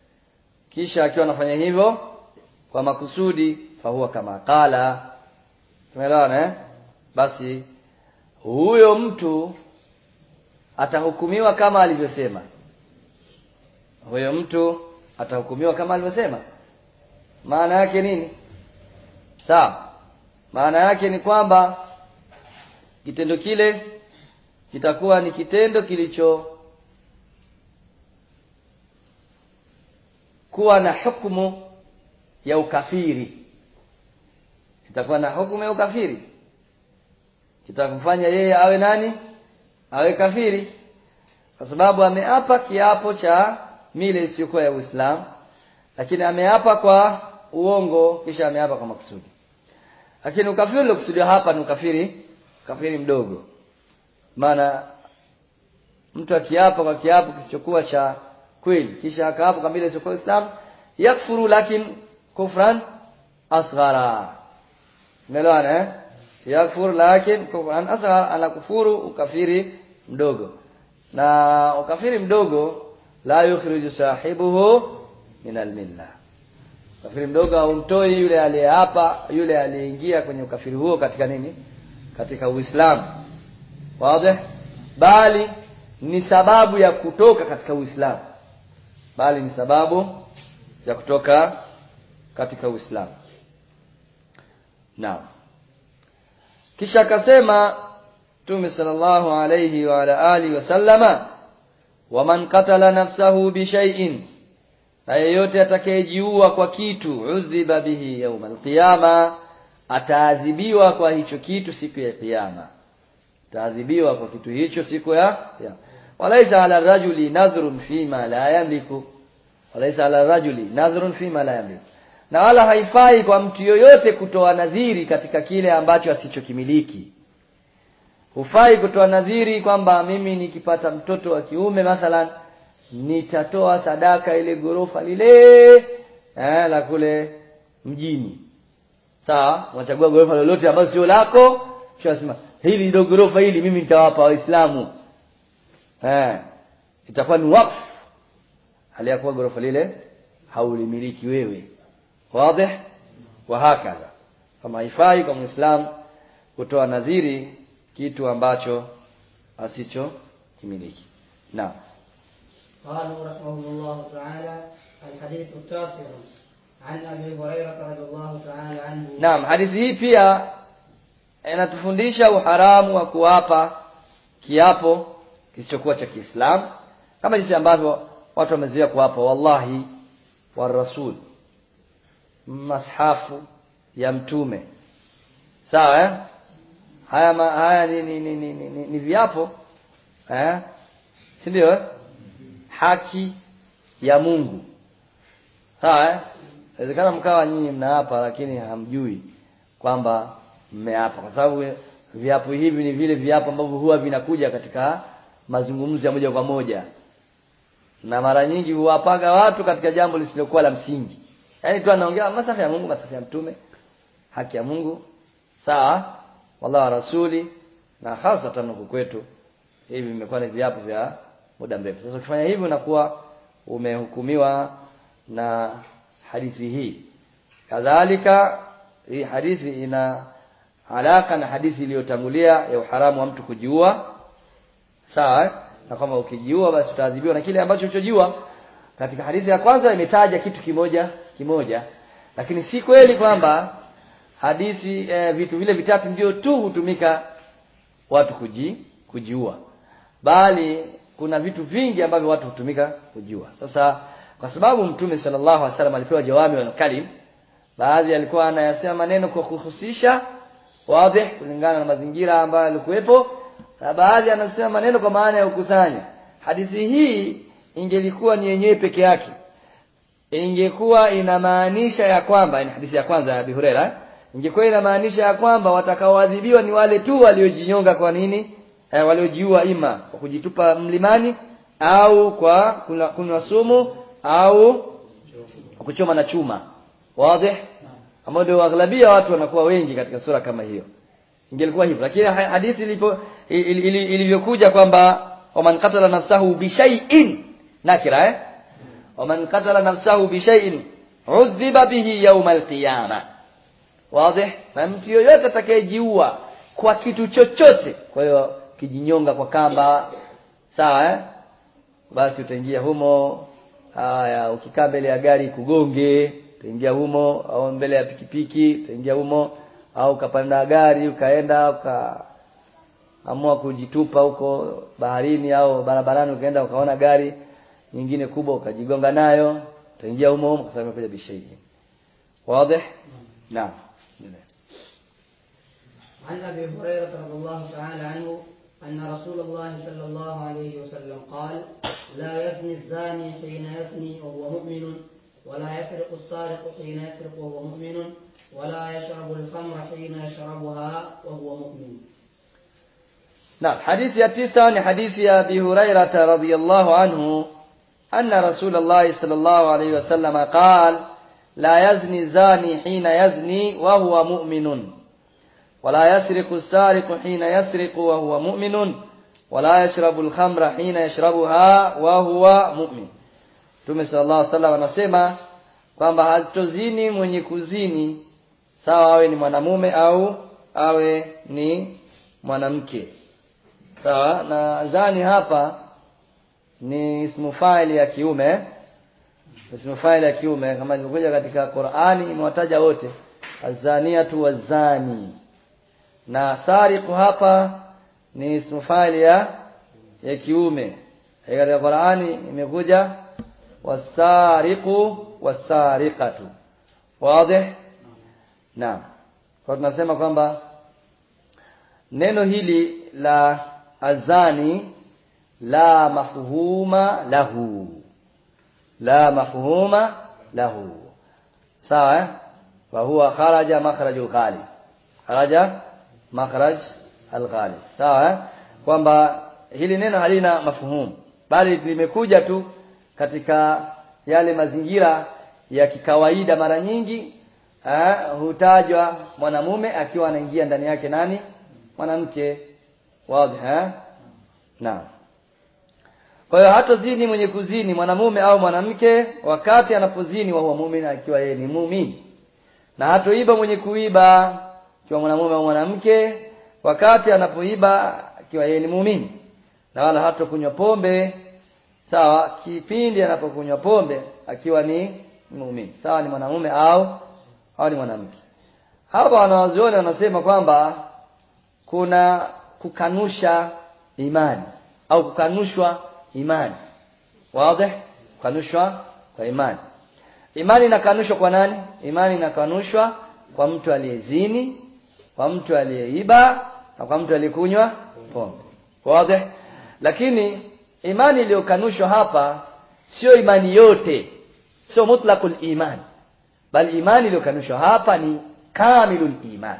fahuwa kama qala. Tumeelewana? Basi huyo mtu atahukumiwa kama alivyosema. Maana yake nini? Maana yake ni kwamba kitendo kile kitakuwa ni kitendo kilicho kuwa na hukumu ya ukafiri. Kitakufanya yeye awe nani? Awe kafiri, kwa sababu ameapa kiapo cha mila isiyokuwa ya Uislamu, lakini ameapa kwa uongo, kisha ameapa kwa makusudi. Lakini ukafiri uliokusudiwa hapa ni ukafiri mdogo. Maana mtu akiapa kwa kiapo kisichokuwa cha kweli, kisha akaapa kwa mila isiyokuwa Uislamu, yakfuru lakin kufran asghara. Umeelewana? Yakfuru lakin kufran asghara, anakufuru ukafiri mdogo. Na ukafiri mdogo la yukhriju sahibuhu min almilla, Kafiri mdogo haumtoi yule aliyeapa, yule aliyeingia kwenye ukafiri huo katika nini? Katika Uislamu. Wazi? Bali ni sababu ya kutoka katika Uislamu. Bali ni sababu ya kutoka katika Uislamu. Naam. Kisha akasema Mtume sallallahu alayhi wa ala alihi wasallama, waman qatala nafsahu bi shay'in, na yeyote atakayejiua kwa kitu, udhiba bihi yawm al-qiyama, ataadhibiwa kwa hicho kitu siku ya kiyama. Ataadhibiwa kwa kitu hicho siku ya walaysa ala rajuli nadhrun fima la yamliku, walaysa ala rajuli nadhrun fima la yamliku, na wala haifai kwa mtu yoyote kutoa nadhiri katika kile ambacho asichokimiliki. Hufai kutoa nadhiri kwamba mimi nikipata mtoto wa kiume mathalan nitatoa sadaka ile gorofa lile la kule mjini. Sawa, unachagua gorofa lolote ambalo sio lako, kisha unasema hili ndio gorofa hili mimi nitawapa Waislamu. Itakuwa ni wakfu. Hali ya kuwa gorofa lile haulimiliki wewe. Wazi? Wa hakadha. Kama haifai kwa Muislamu kutoa nadhiri kitu ambacho asicho kimiliki. Naam. قالوا رحمه الله تعالى الحديث التاسع عن أبي هريرة رضي الله تعالى عنه. Naam, hadithi hii pia inatufundisha uharamu wa kuapa kiapo kisichokuwa cha Kiislamu, kama jinsi ambavyo watu wamezoea kuapa wallahi wa rasul, mashafu ya mtume. Sawa haya ni viapo si ndio? Haki ya Mungu. Sawa inawezekana mkawa nyinyi mnaapa lakini hamjui kwamba mmeapa, kwa sababu viapo hivi ni vile viapo ambavyo huwa vinakuja katika mazungumzo ya moja kwa moja, na mara nyingi huwapaga watu katika jambo lisilokuwa la msingi. Yaani tu anaongea masafa ya Mungu, masafa ya mtume, haki ya Mungu, sawa, wallahu rasuli, na hasa tangu kwetu hivi vimekuwa ni viapo vya muda mrefu. Sasa ukifanya hivyo unakuwa umehukumiwa na hadithi hii. Kadhalika hii hadithi ina alaka na hadithi iliyotangulia ya uharamu wa mtu kujiua. Sawa na kama ukijiua basi utaadhibiwa na kile ambacho ulichojiua. Katika hadithi ya kwanza imetaja kitu kimoja, lakini si kweli kwamba hadithi vitu vile vitatu ndio tu hutumika watu kujiua, bali kuna vitu vingi ambavyo watu hutumika kujiua. Sasa kwa sababu Mtume sallallahu alaihi wasallam alipewa jawami wa kalim, baadhi alikuwa anayasema maneno kwa kuhusisha wazi kulingana na mazingira ambayo yalikuwepo, na baadhi anasema maneno kwa maana ya kukusanya. Hadithi hii ingelikuwa ni yenyewe peke yake, ingekuwa inamaanisha ya kwamba, ni hadithi ya kwanza ya Abi Huraira, ingekuwa inamaanisha ya kwamba watakaoadhibiwa ni wale tu waliojinyonga. Kwa nini? Waliojiua ima kwa kujitupa mlimani, au kwa kunywa sumu, au kuchoma na chuma. Wazi? Ambao ndio aghlabia watu wanakuwa wengi katika sura kama hiyo. Ingelikuwa hivyo, lakini hadithi ilivyokuja kwamba waman qatala nafsahu bi shay'in nakira waman qatala nafsahu bi shay'in udhiba bihi yawm al-qiyamah. Wazi? Na mtu yoyote atakayejiua kwa kitu chochote, kwa hiyo kijinyonga kwa kamba, sawa basi utaingia humo. Haya, ukikaa mbele ya gari kugonge utaingia humo, au mbele ya pikipiki utaingia humo, au ukapanda gari ukaenda ukaamua kujitupa huko baharini au barabarani, ukaenda ukaona gari nyingine kubwa ukajigonga nayo, utaingia humo kwa sababu imekuja bishai. Wazi? Naam. عن أبي هريرة رضي الله تعالى عنه أن رسول الله صلى الله عليه وسلم قال لا يزني الزاني حين يزني وهو مؤمن، ولا يسرق السارق حين يسرق وهو مؤمن، ولا يشرب الخمر حين يشربها وهو مؤمن. نعم. حديث ya 9 ni hadithi ya Abi Hurairah radhiyallahu anhu anna Rasulullah sallallahu alayhi wasallam qala la yazni zani hina yazni wa huwa mu'minun, ولا يسرق السارق حين يسرق وهو مؤمن، ولا يشرب الخمر حين يشربها وهو مؤمن. Mtume sallallahu alaihi wasallam anasema kwamba hatozini mwenye kuzini, sawa awe ni mwanamume au awe ni mwanamke. Sawa, na zani hapa ni ismu fa'il ya kiume. Ismu fa'il ya kiume kama ilivyokuja katika Qur'ani imewataja wote, azaniyatu wazani. Na sariqu hapa ni ismu fa'il ya kiume. Katika Qur'ani imekuja wasariqu wasariqatu. Wazi? Naam. Kwa tunasema kwamba neno hili la azani la mafhuma lahu. La mafhuma lahu. Sawa? Wa huwa kharaja makhrajul ghalib. Kharaja makhraj al-ghalib. Sawa? Kwamba hili neno halina mafhumu, bali limekuja tu katika yale mazingira ya kikawaida. Mara nyingi hutajwa mwanamume akiwa anaingia ndani yake nani? Mwanamke. Wazi? Naam. Kwa hiyo hatozini mwenye kuzini mwanamume au mwanamke wakati anapozini wa huwa muumini, akiwa yeye ni muumini. Na hatoiba mwenye kuiba akiwa mwanamume au mwanamke wakati anapoiba akiwa yeye ni muumini. Na wala hatokunywa pombe, sawa, kipindi anapokunywa pombe akiwa ni muumini, sawa ni mwanamume au ni mwanamke. Hapa wanawazuoni wanasema kwamba kuna kukanusha imani au kukanushwa imani. Wazi? Kukanushwa kwa imani. Imani inakanushwa kwa nani? Imani inakanushwa kwa mtu aliyezini, kwa mtu aliyeiba na kwa mtu aliyekunywa pombe. Wazi? Lakini imani iliyokanushwa hapa sio imani yote, sio mutlaqul iman, bali imani iliyokanushwa hapa ni kamilul iman.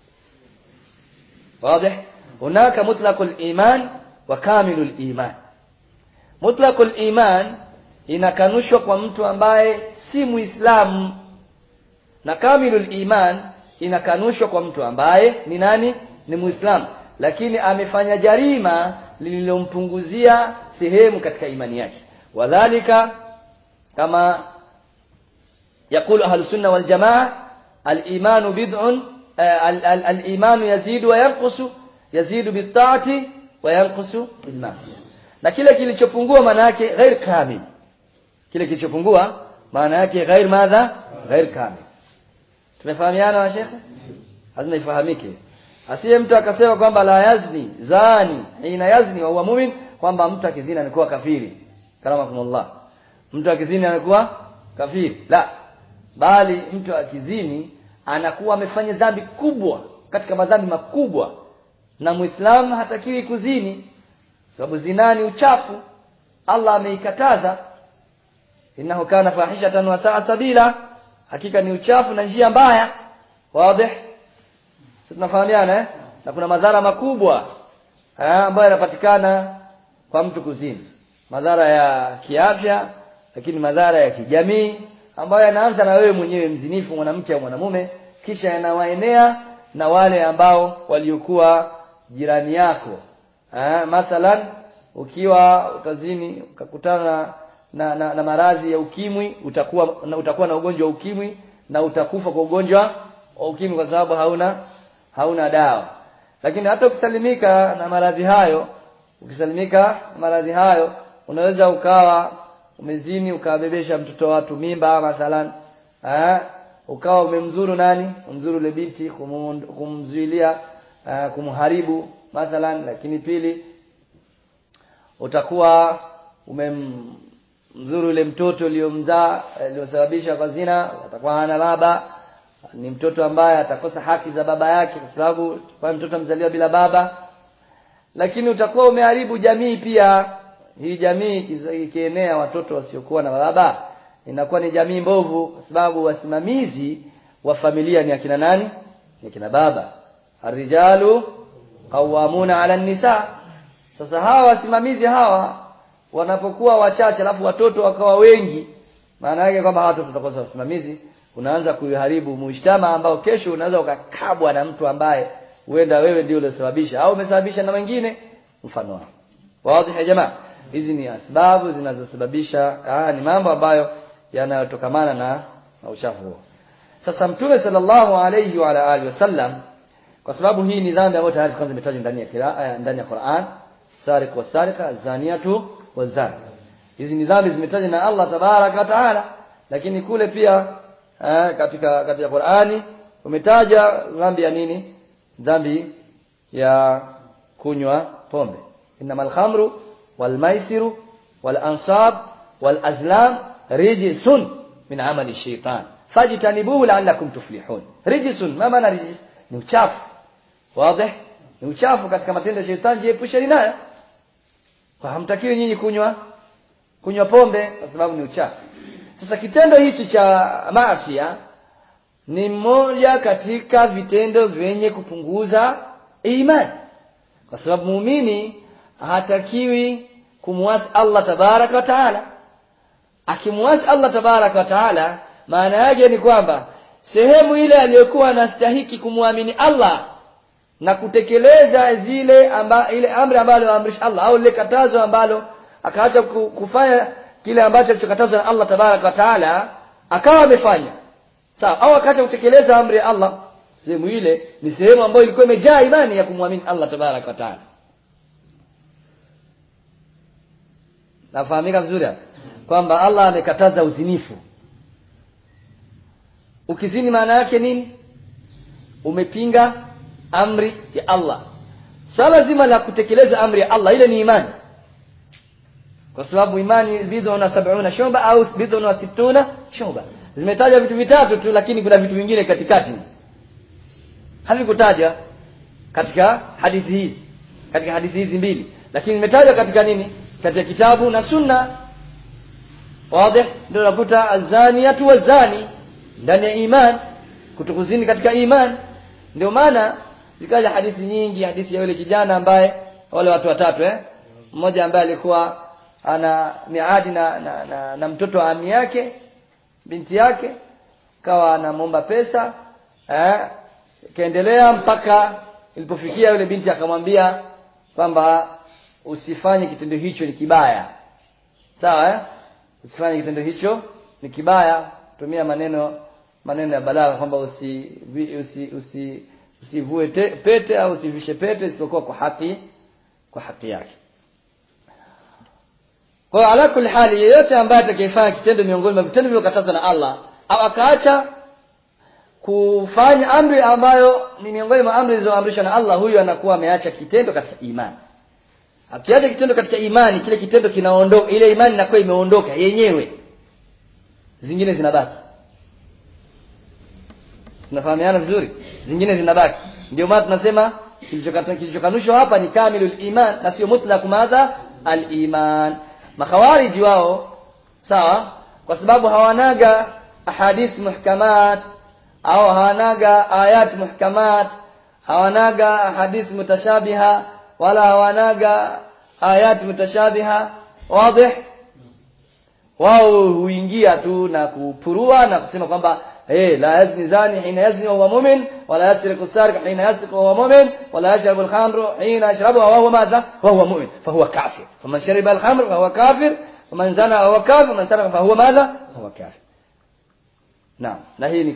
Wazi? Hunaka mutlaqul iman wa kamilul iman. Mutlaqul iman inakanushwa kwa mtu ambaye si Muislamu, na kamilul iman inakanushwa kwa mtu ambaye ni nani? Ni Muislamu, lakini amefanya jarima lililompunguzia sehemu katika imani yake. Wadhālika kama yakulu ahlus sunna wal jamaa, al-imanu bid'un, al-imanu yazidu wa yanqusu, yazidu bit-ta'ati wa yanqusu bil-ma'siyah. Na kile kilichopungua maana yake ghair kamil. Kile kilichopungua maana yake ghair madha? Ghair kamil. Tumefahamiana wa Sheikh? Lazima ifahamike. Asiye mtu akasema kwamba la yazni zani ina yazni wa huwa mu'min, kwamba mtu akizini anakuwa kafiri. Karamakumullah. Mtu akizini anakuwa kafiri. La. Bali mtu akizini anakuwa amefanya dhambi kubwa katika madhambi makubwa, na Muislamu hatakiwi kuzini, sababu zina ni uchafu. Allah ameikataza, innahu kana fahishatan wa sa'a sabila, hakika ni uchafu na njia mbaya. Wazi? Sisi tunafahamiana na kuna madhara makubwa ambayo yanapatikana kwa mtu kuzini. Madhara ya kiafya, lakini madhara ya kijamii ambayo yanaanza na wewe mwenyewe mzinifu, mwanamke au mwanamume, kisha yanawaenea na wale ambao waliokuwa jirani yako. Mathalan ukiwa utazini ukakutana na maradhi ya ukimwi, utakuwa na ugonjwa wa ukimwi na utakufa kwa ugonjwa wa ukimwi kwa sababu hauna dawa. Lakini hata ukisalimika na maradhi hayo, unaweza ukawa umezini ukabebesha mtoto watu mimba mathalan, ukawa umemzuru nani? Umzuru ile binti, kumzuilia kumharibu mathalan. Lakini pili, utakuwa umemzuru ile mtoto uliyomzaa, aliyosababisha kwa zina, atakuwa hana baba, ni mtoto ambaye atakosa haki za baba yake kwa sababu kwa mtoto mzaliwa bila baba. Lakini utakuwa umeharibu jamii pia. Hii jamii ikienea watoto wasiokuwa na baba, inakuwa ni jamii mbovu, kwa sababu wasimamizi wa familia ni akina nani? Ni akina baba. Ar-rijalu qawwamuna 'ala an-nisa. Sasa hawa wasimamizi hawa wanapokuwa wachache alafu watoto wakawa wengi, maana yake kwamba hawa watoto watakosa wasimamizi, unaanza kuiharibu mujtama ambao kesho unaweza ukakabwa na mtu ambaye huenda wewe ndio uliosababisha au umesababisha na wengine mfano wao. Wazi ya jamaa? Hizi ni sababu zinazosababisha, ni mambo ambayo yanayotokamana na na uchafu huo. Sasa Mtume sallallahu alayhi wa alihi wasallam, kwa sababu hii ni dhambi ambayo tayari kwanza imetajwa ndani ya Qur'an, sariq wasariqa, zaniyatu wazani. Hizi ni dhambi zimetajwa na Allah tabaraka wa taala, lakini kule pia katika Qur'ani umetaja dhambi ya nini? Dhambi ya kunywa pombe. Innamal khamru wal maisiru wal ansab wal azlam rijsun min amali shaytan fajtanibuhu la'allakum tuflihun. Rijsun, ma maana rijis? Ni uchafu. Wazi? Ni uchafu katika matendo ya shetani, jiepusheni nayo. Kwa hamtakiwi nyinyi kunywa pombe kwa sababu ni uchafu. Sasa kitendo hichi cha maasi ni moja katika vitendo vyenye kupunguza imani. Kwa sababu muumini hatakiwi kumwasi Allah tabaraka wa taala. Akimwasi Allah tabaraka wa taala, maana yake ni kwamba sehemu ile aliyokuwa anastahili kumwamini Allah na kutekeleza ile amri ambayo amrisha Allah, au ile katazo ambalo akaacha kufanya kile ambacho alichokatazwa na Allah tabaraka wa taala, akawa amefanya sawa, au akaacha kutekeleza amri ya Allah, sehemu ile ni sehemu ambayo ilikuwa imejaa imani ya kumwamini Allah tabaraka wa taala. Nafahamika vizuri hapa kwamba Allah amekataza uzinifu. Ukizini maana yake nini? Umepinga amri ya Allah. Swala zima la kutekeleza amri ya Allah, ile ni imani. Kwa sababu imani bid'un 70 shuba au bid'un 60 shuba. Zimetaja vitu vitatu tu, lakini kuna vitu vingine katikati havikutaja katika hadithi hizi mbili, lakini imetaja katika nini? Katika kitabu na sunna. Wazi? Ndio unakuta azaniyatu wazani ndani ya iman, kutokuzini katika iman. Ndio maana zikaja hadithi nyingi, hadithi ya yule kijana ambaye, wale watu watatu mmoja ambaye alikuwa ana miadi na mtoto wa ami yake, binti yake, kawa anamuomba pesa, kaendelea mpaka ilipofikia yule binti akamwambia kwamba usifanye kitendo hicho, ni kibaya. Sawa usifanye kitendo hicho, ni kibaya. Tumia maneno ya balagha kwamba usivue pete au usivishe pete isipokuwa kwa haki yake. Kwa ala kulli hali, yeyote ambaye atakayefanya kitendo miongoni mwa vitendo vilivyokatazwa na Allah, au akaacha kufanya amri ambayo ni miongoni mwa amri zilizoamrishwa na Allah, huyu anakuwa ameacha kitendo katika imani. Akiacha kitendo katika imani, kile kitendo kinaondoka, ile imani inakuwa imeondoka yenyewe, zingine zinabaki. Tunafahamiana vizuri? Zingine zinabaki. Ndio maana tunasema kilichokanushwa hapa ni kamilul iman na sio mutlaq madha al-iman. Makhawariji wao, sawa, kwa sababu hawanaga ahadith muhkamat au hawanaga ayat muhkamat, hawanaga hadith mutashabiha wala hawanaga ayat mutashabiha. Wazi? Wao huingia tu na kupurua na kusema kwamba la yazni zani hina yazni wa huwa mu'min, wala yasriqu sariq hina yasriqu wa huwa mu'min, wala yashrabu al-khamru hina yashrabu wa huwa madha wa huwa mu'min fahuwa kafir. Faman shariba al-khamra fahuwa kafir, faman zana fahuwa kafir, faman sarqa fahuwa madha fahuwa kafir. Naam, na hii ni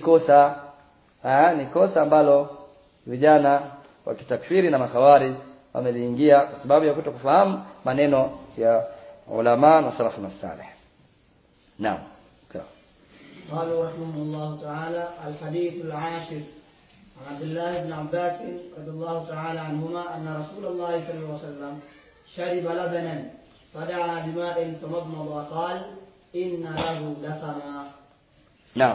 kosa ambalo vijana wa kitakfiri na makhawarij wameliingia kwa sababu ya kutokufahamu maneno ya ulama na salafu na salih. Naam. قالوا رحمه الله تعالى: الحديث العاشر عن عبد الله بن عباس رضي الله تعالى عنهما أن رسول الله صلى الله عليه وسلم شرب لبنا فدعا بماء فمضمض وقال: إن له لثما. نعم.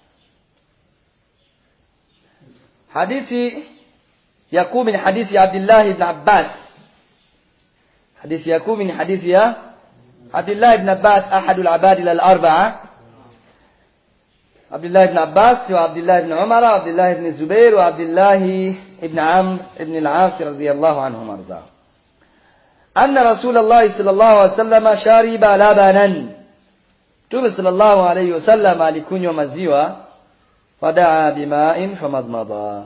حديث يقوم من حديث عبد الله بن عباس. حديث يقوم من حديث يا عبد الله بن عباس أحد العباد الأربعة، عبد الله بن عباس وعبد الله بن عمر وعبد الله بن الزبير وعبد الله بن عمرو بن العاص رضي الله عنهم وارضاهم أن رسول الله صلى الله عليه وسلم شرب لبنا. Mtume sallallahu alayhi wasallam alikunywa maziwa, fadaa bima'in famadmada.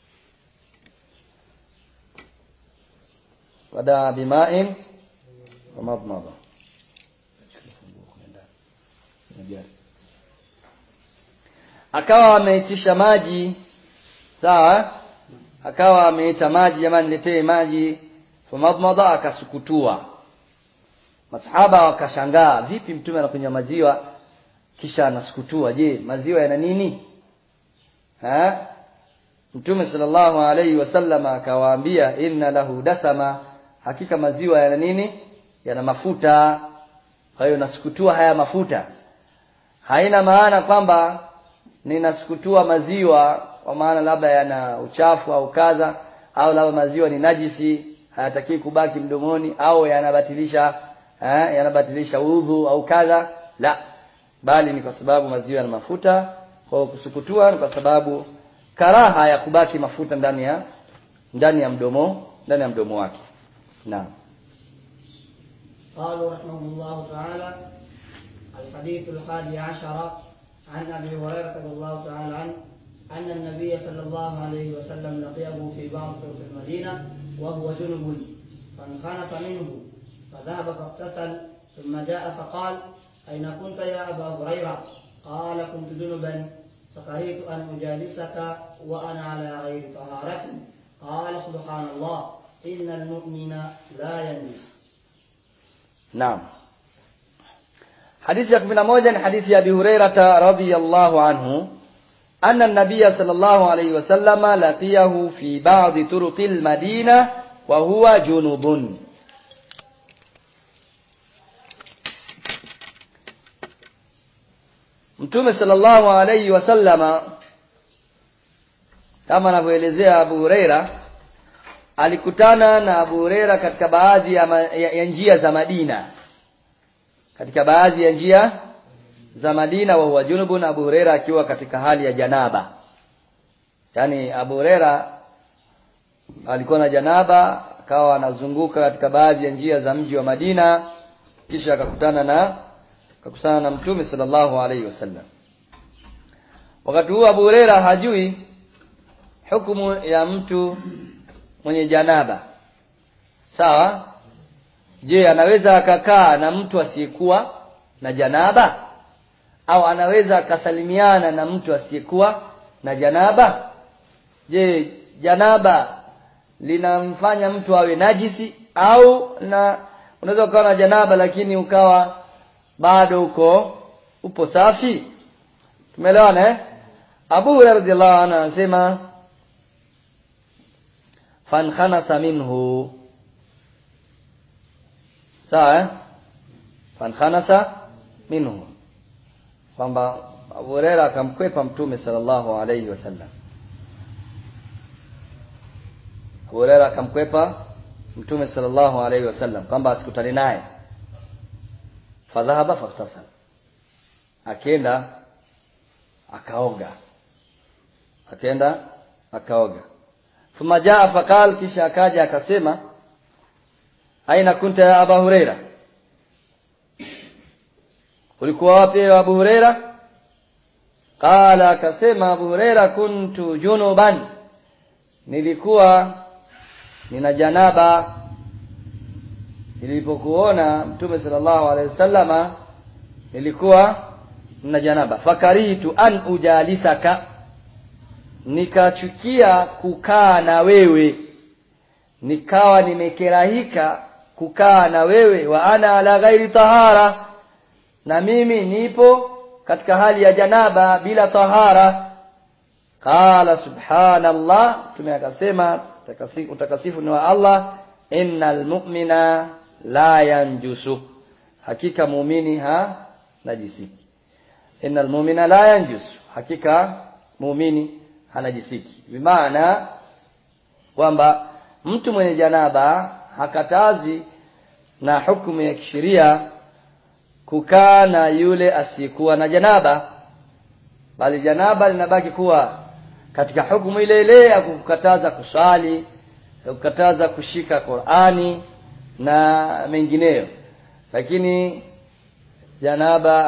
Fadaa bima'in famadmada akawa ameitisha maji, sawa, akawa ameita maji, jamani niletee maji, famadmada akasukutua. Masahaba wakashangaa, vipi mtume anakunywa maziwa kisha anasukutua? Je, maziwa yana nini? Mtume sallallahu alayhi wasallam akawaambia, inna lahu dasama, hakika maziwa yana nini? Yana mafuta. Kwa hiyo nasukutua haya mafuta. Haina maana kwamba ninasukutua maziwa kwa maana labda yana uchafu au kadha, au labda maziwa ni najisi hayataki kubaki mdomoni, au yanabatilisha udhu au kadha. La, bali ni kwa sababu maziwa yana mafuta. Kwa kusukutua ni kwa sababu karaha ya kubaki mafuta ndani ya mdomo wake. Naam. قالوا رحمه الله تعالى: الحديث 11 عن أبي هريرة رضي الله تعالى عنه أن النبي صلى الله عليه وسلم لقيه في بعض طرق المدينة وهو جنب فانخنس منه فذهب فاغتسل ثم جاء فقال: أين كنت يا أبا هريرة؟ قال: كنت جنبا فكرهت أن أجالسك وأنا على غير طهارة. قال: سبحان الله، إن المؤمن لا ينجس. Naam. Hadithi ya 11 ni hadithi ya Abi Hurairah radhiyallahu anhu anna an-nabiy sallallahu alayhi wasallam laqiyahu fi ba'd turuqil Madina wa huwa junubun. Mtume sallallahu alayhi wasallama kama anavyoelezea Abu Hurairah, alikutana na Abu Hurairah katika baadhi ya njia za Madina. Katika baadhi ya njia za Madina, wa huwa junubun, Abu Hurairah akiwa katika hali ya janaba. Yaani Abu Hurairah alikuwa na janaba, akawa anazunguka katika baadhi ya njia za mji wa Madina, kisha akakutana na Mtume sallallahu alaihi wasallam. Wakati huo Abu Hurairah hajui hukumu ya mtu mwenye janaba. Sawa? Je, anaweza akakaa na mtu asiyekuwa na janaba? Au anaweza akasalimiana na mtu asiyekuwa na janaba? Je, janaba linamfanya mtu awe najisi, au unaweza ukawa na janaba lakini ukawa bado upo safi? Tumeelewana Abu Hurairah radhiyallahu anhu anasema fankhanasa minhu. Sawa? Fankhanasa minhu, kwamba Abu Hurairah akamkwepa Mtume sallallahu alayhi wasallam. Abu Hurairah akamkwepa Mtume sallallahu alayhi wasallam kwamba asikutane naye. Fadhahaba faghtasala, akaenda akaoga. Thumma jaa faqal, kisha akaja akasema, aina kunta ya Abu Hurairah? Ulikuwa wapi Abu Hurairah? Qala, akasema Abu Hurairah, kuntu junuban, nilikuwa nina janaba. Nilipokuona Mtume sallallahu alaihi wasallama nilikuwa nina janaba. Fakaritu an ujalisaka, nikachukia kukaa na wewe, nikawa nimekerahika kukaa na wewe. Wa ana ala ghairi tahara, na mimi nipo katika hali ya janaba bila tahara. Qala subhanallah, Mtume akasema utakasifu ni wa Allah, innal mu'mina la yanjusu, hakika muumini najisiki. Innal mu'mina la yanjusu, hakika muumini hanajisiki. Bimaana kwamba mtu mwenye janaba hakatazi na hukumu ya kisheria kukaa na yule asiyekuwa na janaba, bali janaba linabaki kuwa katika hukumu ile ile ya kukataza kusali, ya kukataza kushika Qur'ani na mengineyo. Lakini janaba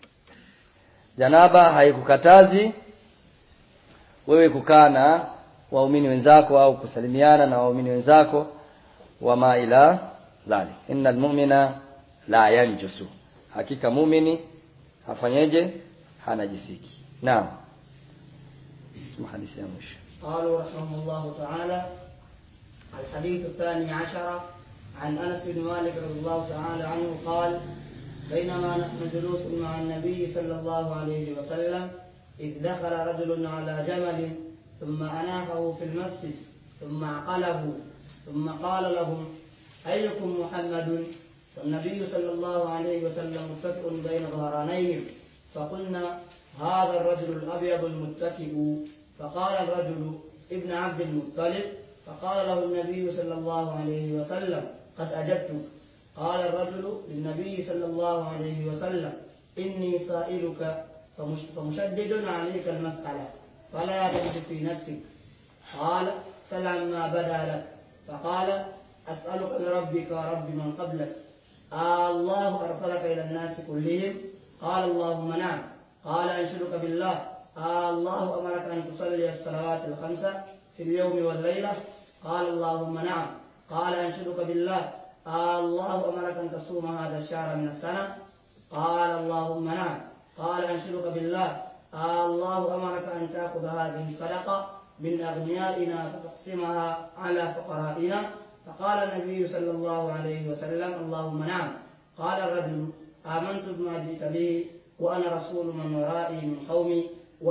haikukatazi wewe kukaa na waumini wenzako au kusalimiana na waumini wenzako wama ila dhalik. Innal mu'mina la yanjusu, hakika muumini hafanyeje, hanajisiki. Naam, اسم حديث يا مش. قالوا رحمه الله تعالى: الحديث 12 عن أنس بن مالك رضي الله تعالى عنه قال: بينما نحن جلوس مع النبي صلى الله عليه وسلم إذ دخل رجل على جمل ثم أناخه في المسجد ثم عقله ثم قال لهم: أيكم محمد؟ والنبي صلى الله عليه وسلم متكئ بين ظهرانيهم. فقلنا: هذا الرجل الأبيض المتكئ. فقال الرجل: ابن عبد المطلب. فقال له النبي صلى الله عليه وسلم: قد أجبتك. قال الرجل للنبي صلى الله عليه وسلم: إني سائلك فمشدد عليك المسألة فلا تجد في نفسك. قال: سل عما بدا لك. فقال: أسألك بربك ورب من قبلك، الله أرسلك إلى الناس كلهم؟ قال: اللهم نعم. قال: أنشدك بالله، الله أمرك أن تصلي الصلوات الخمس في اليوم والليلة؟ قال: اللهم نعم. قال: أنشدك بالله، الله أمرك أن تصوم هذا الشهر من السنة؟ قال: اللهم نعم. قال: أنشدك بالله، الله أمرك أن تأخذ هذه الصدقة من أغنيائنا فتقسمها على فقرائنا؟ فقال النبي صلى الله عليه وسلم: اللهم نعم. قال الرجل: آمنت بما جئت به وأنا رسول من ورائي من قومي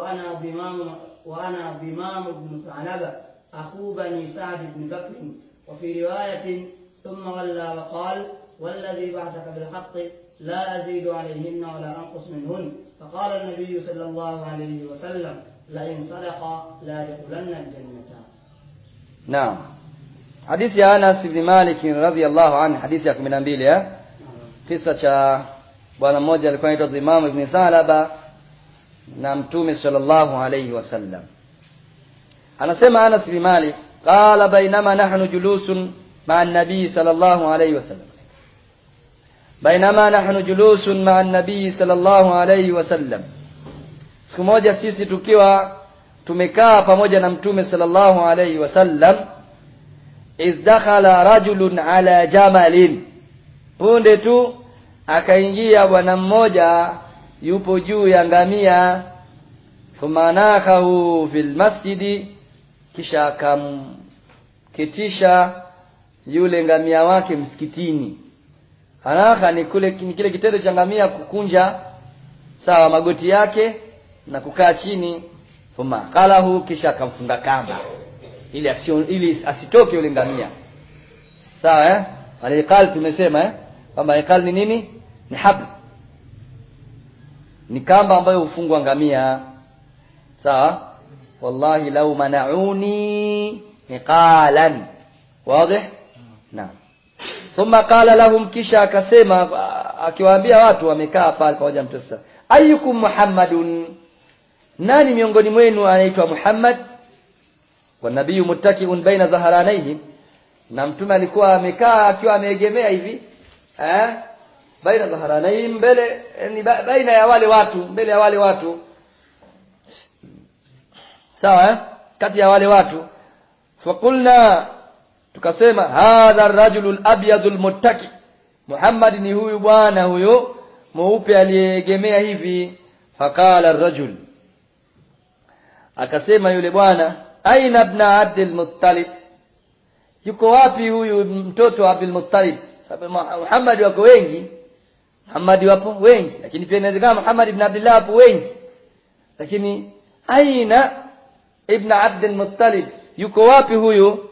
وأنا ضمام بن ثعلبة أخو بني سعد بن بكر. وفي رواية: ثم ولى وقال: والذي بعثك بالحق لا أزيد عليهن ولا أنقص منهن. فقال النبي صلى الله عليه وسلم: لئن صدق لا يدخلن الجنة. نعم. حديث يا أنس بن مالك رضي الله عنه, hadithi ya 12 kisa cha bwana mmoja alikuwa anaitwa Dhimam ibn Thalaba na Mtume sallallahu alayhi wasallam. Anasema Anas bin Malik, qala bainama nahnu julusun ma'a an-nabi sallallahu alayhi wasallam. Bainama nahnu julusun ma'a an-nabi sallallahu alayhi wasallam. Siku moja sisi tukiwa tumekaa pamoja na Mtume sallallahu alayhi wasallam, iz dakhala rajulun ala jamalin, punde tu akaingia bwana mmoja yupo juu ya ngamia, fumanakahu fil masjidi, kisha akamketisha yule ngamia wake msikitini. Hanaka ni kile kitendo cha ngamia kukunja sawa magoti yake na kukaa chini, fumakalahu, kisha akamfunga kamba ili asitoke yule ngamia. Sawa Al-iqal tumesema kwamba iqal ni nini? Ni habl, ni kamba ambayo hufungwa ngamia. Sawa? Wallahi law mana'uni iqalan. Wazi? Naam. Thumma qala lahum, kisha akasema akiwaambia watu wamekaa pale pamoja na Mtume, ayyukum Muhammadun, nani miongoni mwenu anaitwa Muhammad? Wa nabiyyu muttaki'un baina dhaharanayhi, na Mtume alikuwa amekaa akiwa ameegemea hivi baina dhaharanayhi, mbele yani baina ya wale watu, mbele ya wale watu. Sawa kati ya wale watu. Faqulna, tukasema, hadha ar-rajulul abyadul muttaki, Muhammad ni huyu bwana huyo mweupe aliyeegemea hivi. Faqala ar-rajul, akasema yule bwana, aina ibn Abdul Muttalib, yuko wapi huyu mtoto wa Abdul Muttalib? Sababu Muhammad wako wengi, Muhammad wapo wengi, lakini pia inawezekana Muhammad ibn Abdullah wapo wengi, lakini aina ibn Abdul Muttalib, yuko wapi huyu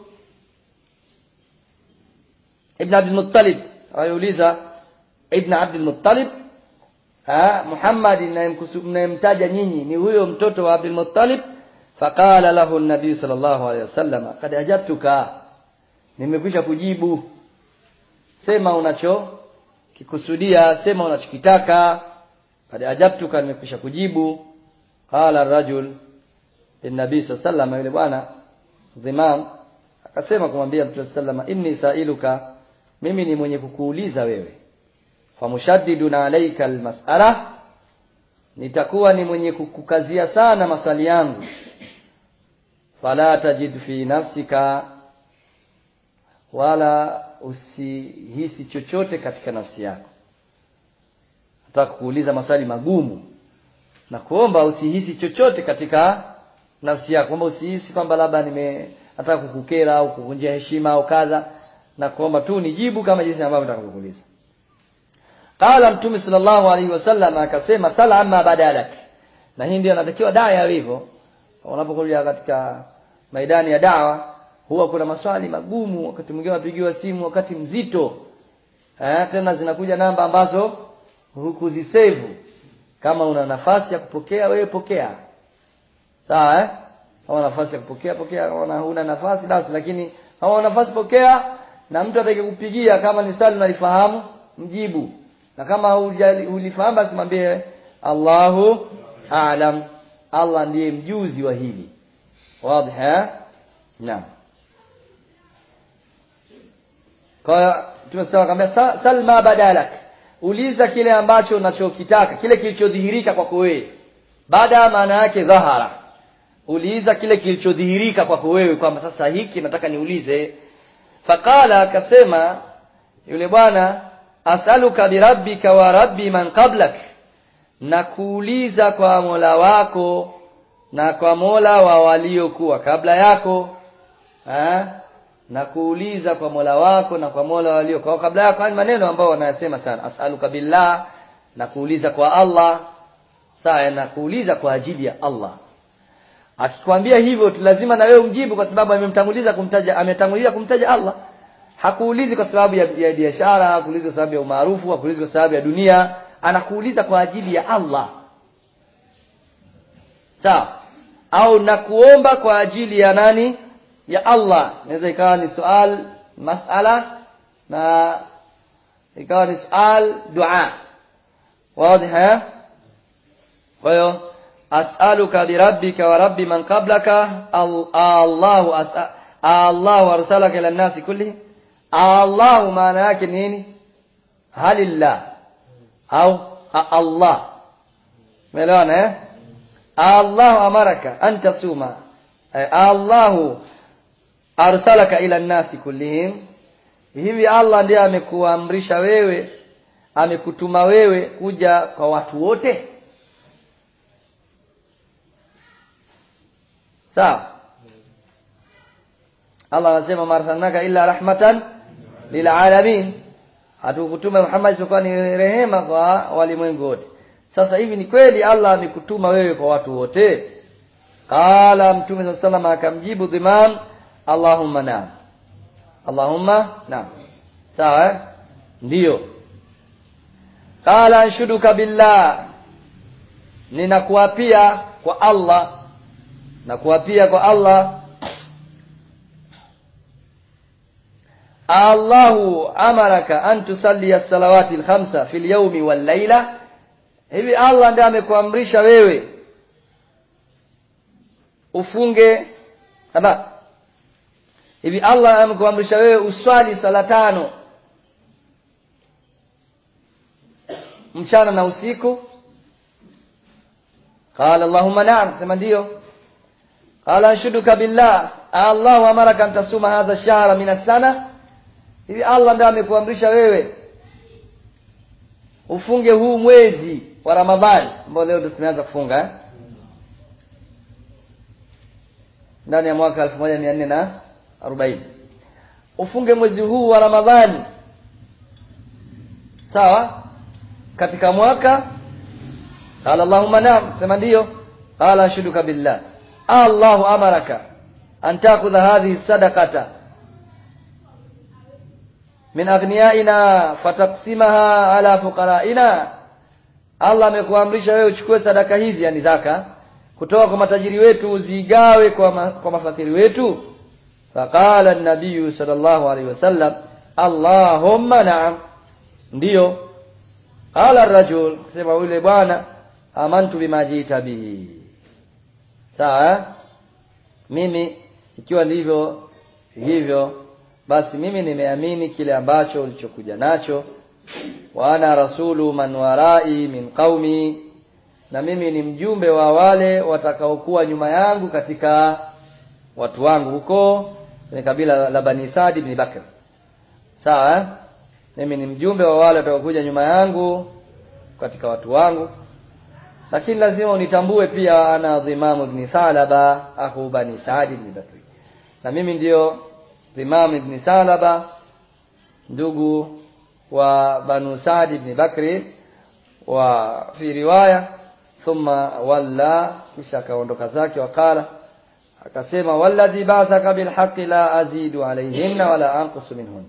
ibn Abdul Muttalib? Ayuliza ibn Abdul Muttalib, Muhammad mnayemtaja nyinyi ni huyo mtoto wa Abdul Muttalib. Faqala lahu an-nabi sallallahu alayhi wasallam, qad ajabtuka, nimekwisha kujibu, sema unacho kikusudia, sema unachokitaka. Qad ajabtuka, nimekwisha kujibu. Qala ar-rajul lin-nabi sallallahu alayhi wasallam, yule bwana Dhimam akasema kumwambia Mtume sallallahu alayhi wasallam, inni sa'iluka, mimi ni mwenye kukuuliza wewe, famushaddiduna alayka al-mas'ala, nitakuwa ni mwenye kukukazia sana maswali yangu. fala tajid fi nafsika, wala usihisi chochote katika nafsi yako. Nataka kuuliza maswali magumu na kuomba usihisi chochote katika nafsi yako, kwamba usihisi kwamba labda nataka kukukera au kuvunjia heshima au kadha, na kuomba tu nijibu kama jinsi ambavyo nitakuuliza. Qala Mtume sallallahu alaihi wasallam akasema, sala amma badalak. Na hii ndio anatakiwa dai hivyo. Unapokuja katika maidani ya dawa, huwa kuna maswali magumu, wakati mwingine unapigiwa simu wakati mzito. Tena zinakuja namba ambazo hukuzisave. Kama una nafasi ya kupokea, wewe pokea. Sawa Kama una nafasi ya kupokea, pokea. Kama huna nafasi basi, lakini kama una nafasi pokea, na mtu atakayekupigia kama ni swali unalifahamu, mjibu. Na kama hulifahamu basi mwambie Allahu a'lam. Allah ndiye mjuzi wa hili. Wazi Naam. Kwa tumesema kwamba salma badalak. Uliza kile ambacho unachokitaka, kile kilichodhihirika kwako wewe. Baada maana yake dhahara. Uliza kile kilichodhihirika kwako wewe kwamba sasa hiki nataka niulize. Faqala, akasema yule bwana, as'aluka bi rabbika wa rabbi man qablak. Na kuuliza kwa Mola wako na kwa Mola wa waliokuwa kabla yako. Na kuuliza kwa Mola wako na kwa Mola waliokuwa kabla yako. Ni maneno ambayo wanayasema sana. As'aluka billah, na kuuliza kwa Allah. Sawa, na kuuliza kwa ajili ya Allah. Akikwambia hivyo tu lazima na wewe umjibu, kwa sababu ametangulia kumtaja Allah. Hakuulizi kwa sababu ya biashara, hakuulizi kwa sababu ya umaarufu, hakuulizi kwa sababu ya dunia. Anakuuliza kwa ajili ya Allah. Sawa? Au nakuomba kwa ajili ya nani? Ya Allah. Inaweza ikawa ni swali, mas'ala, na ikawa ni swali, dua. Wazi Kwa hiyo as'aluka bi rabbika wa rabbi man qablaka, Allahu arsalaka ila an-nasi kulli. Allahu maana yake nini? Halillah au Allah. Umeelewana Allahu amaraka an tasuma. Allahu arsalaka ila an-nasi kullihim. Hivi Allah ndiye amekuamrisha wewe, amekutuma wewe kuja kwa watu wote? Sawa. Allah anasema marsalnaka illa rahmatan lil alamin. Hatukutuma Muhammad isipokuwa ni rehema kwa walimwengu wote. Sasa hivi ni kweli Allah amekutuma wewe kwa watu wote? Qala Mtume sallallahu alayhi wasallam akamjibu dhimam, Allahumma na'am. Allahumma na'am. Sawa Ndio. Qala anshuduka billah, ninakuapia kwa Allah. Nakuapia kwa Allah. Allahu amaraka an tusalli as-salawati al-khamsa fil yawmi wal layla. Hivi Allah ndiye amekuamrisha wewe ufunge hivi Allah amekuamrisha wewe uswali sala 5 mchana na usiku? Qala Allahumma na'am, sema ndio. Qala anshuduka billah, Allahu amaraka an tasuma hadha ash-shahra min as-sana. Hivi Allah ndiye amekuamrisha wewe ufunge huu mwezi wa Ramadhani ambao leo tumeanza kufunga ndani ya mwaka 1440. Ufunge mwezi huu wa Ramadhani, sawa, katika mwaka. Qala Allahumma na'am, sema ndio. Qala anshuduka billah, Allahu amaraka an ta'khudha hadhihi sadaqata min aghniyaina fataqsimaha ala fuqaraina. Allah amekuamrisha wewe uchukue sadaka hizi, yani zaka, kutoka kwa matajiri wetu uzigawe kwa mafakiri wetu. Faqala an-nabiy sallallahu alaihi wasallam, Allahumma na'am, ndio. Qala ar-rajul, sema yule bwana, amantu bima jiita bihi. Sawa mimi ikiwa ndivyo hivyo, basi mimi nimeamini kile ambacho ulichokuja nacho. Wa ana rasulu man warai min qaumi, na mimi ni mjumbe wa wale watakaokuwa nyuma yangu katika watu wangu huko kwenye kabila la Bani Saad ibn Bakr. Sawa? Mimi ni mjumbe wa wale watakaokuja nyuma yangu katika watu wangu. Lakini lazima unitambue pia ana Dhimam ibn Salaba akhu Bani Saad ibn Bakr. Na mimi ndio Dhimam ibn Salaba ndugu wa Banu Saad ibn Bakr wa fi riwaya thumma walla kisha kaondoka zake wakala akasema walladhi ba'athaka bil haqqi la azidu alayhinna wala anqusu minhun.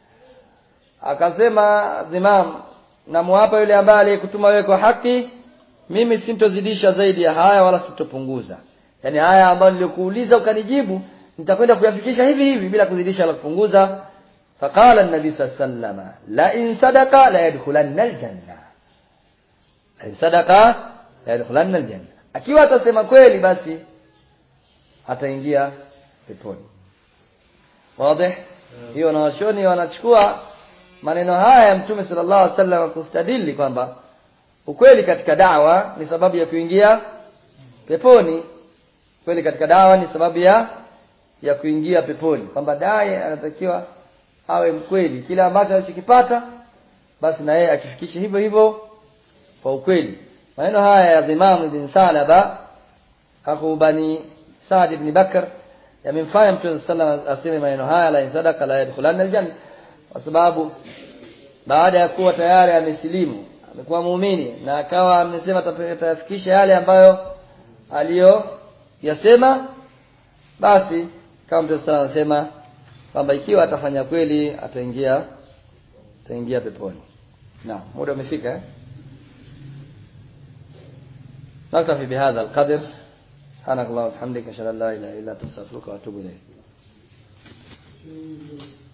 Akasema Dhimam, na muapa yule ambaye alikutuma wewe kwa haki, mimi sintozidisha zaidi ya haya wala sitopunguza. Yani haya ambayo nilikuuliza ukanijibu nitakwenda kuyafikisha hivi hivi bila kuzidisha wala kupunguza. Faqala an-nabi sallallahu alayhi wasallam la in sadaqa la yadkhulanna al-janna. La in sadaqa la yadkhulanna al-janna. Akiwa atasema kweli basi ataingia peponi. Wazi? Hiyo na washoni wanachukua maneno haya ya Mtume sallallahu alaihi wasallam kustadili kwamba ukweli katika da'wa ni sababu ya kuingia peponi. Kweli katika da'wa ni sababu ya kuingia peponi. Kwamba dai anatakiwa awe mkweli, kila ambacho anachokipata basi na yeye akifikisha hivyo hivyo kwa ukweli. Maneno haya ya Dhimam ibn Salaba akhu Bani Saad ibn Bakr yamemfanya Mtume sallallahu alaihi wasallam aseme maneno haya la sadaka la yadkhulanna aljanna, kwa sababu baada ya kuwa tayari amesilimu, amekuwa muumini na akawa amesema atafikisha yale ambayo yasema, basi kama Mtume sallallahu alaihi wasallam anasema kwamba ikiwa atafanya kweli ataingia peponi. Naam, muda umefika. نكتفي بهذا القدر. سبحانك اللهم وبحمدك اشهد ان لا اله الا انت استغفرك واتوب اليك.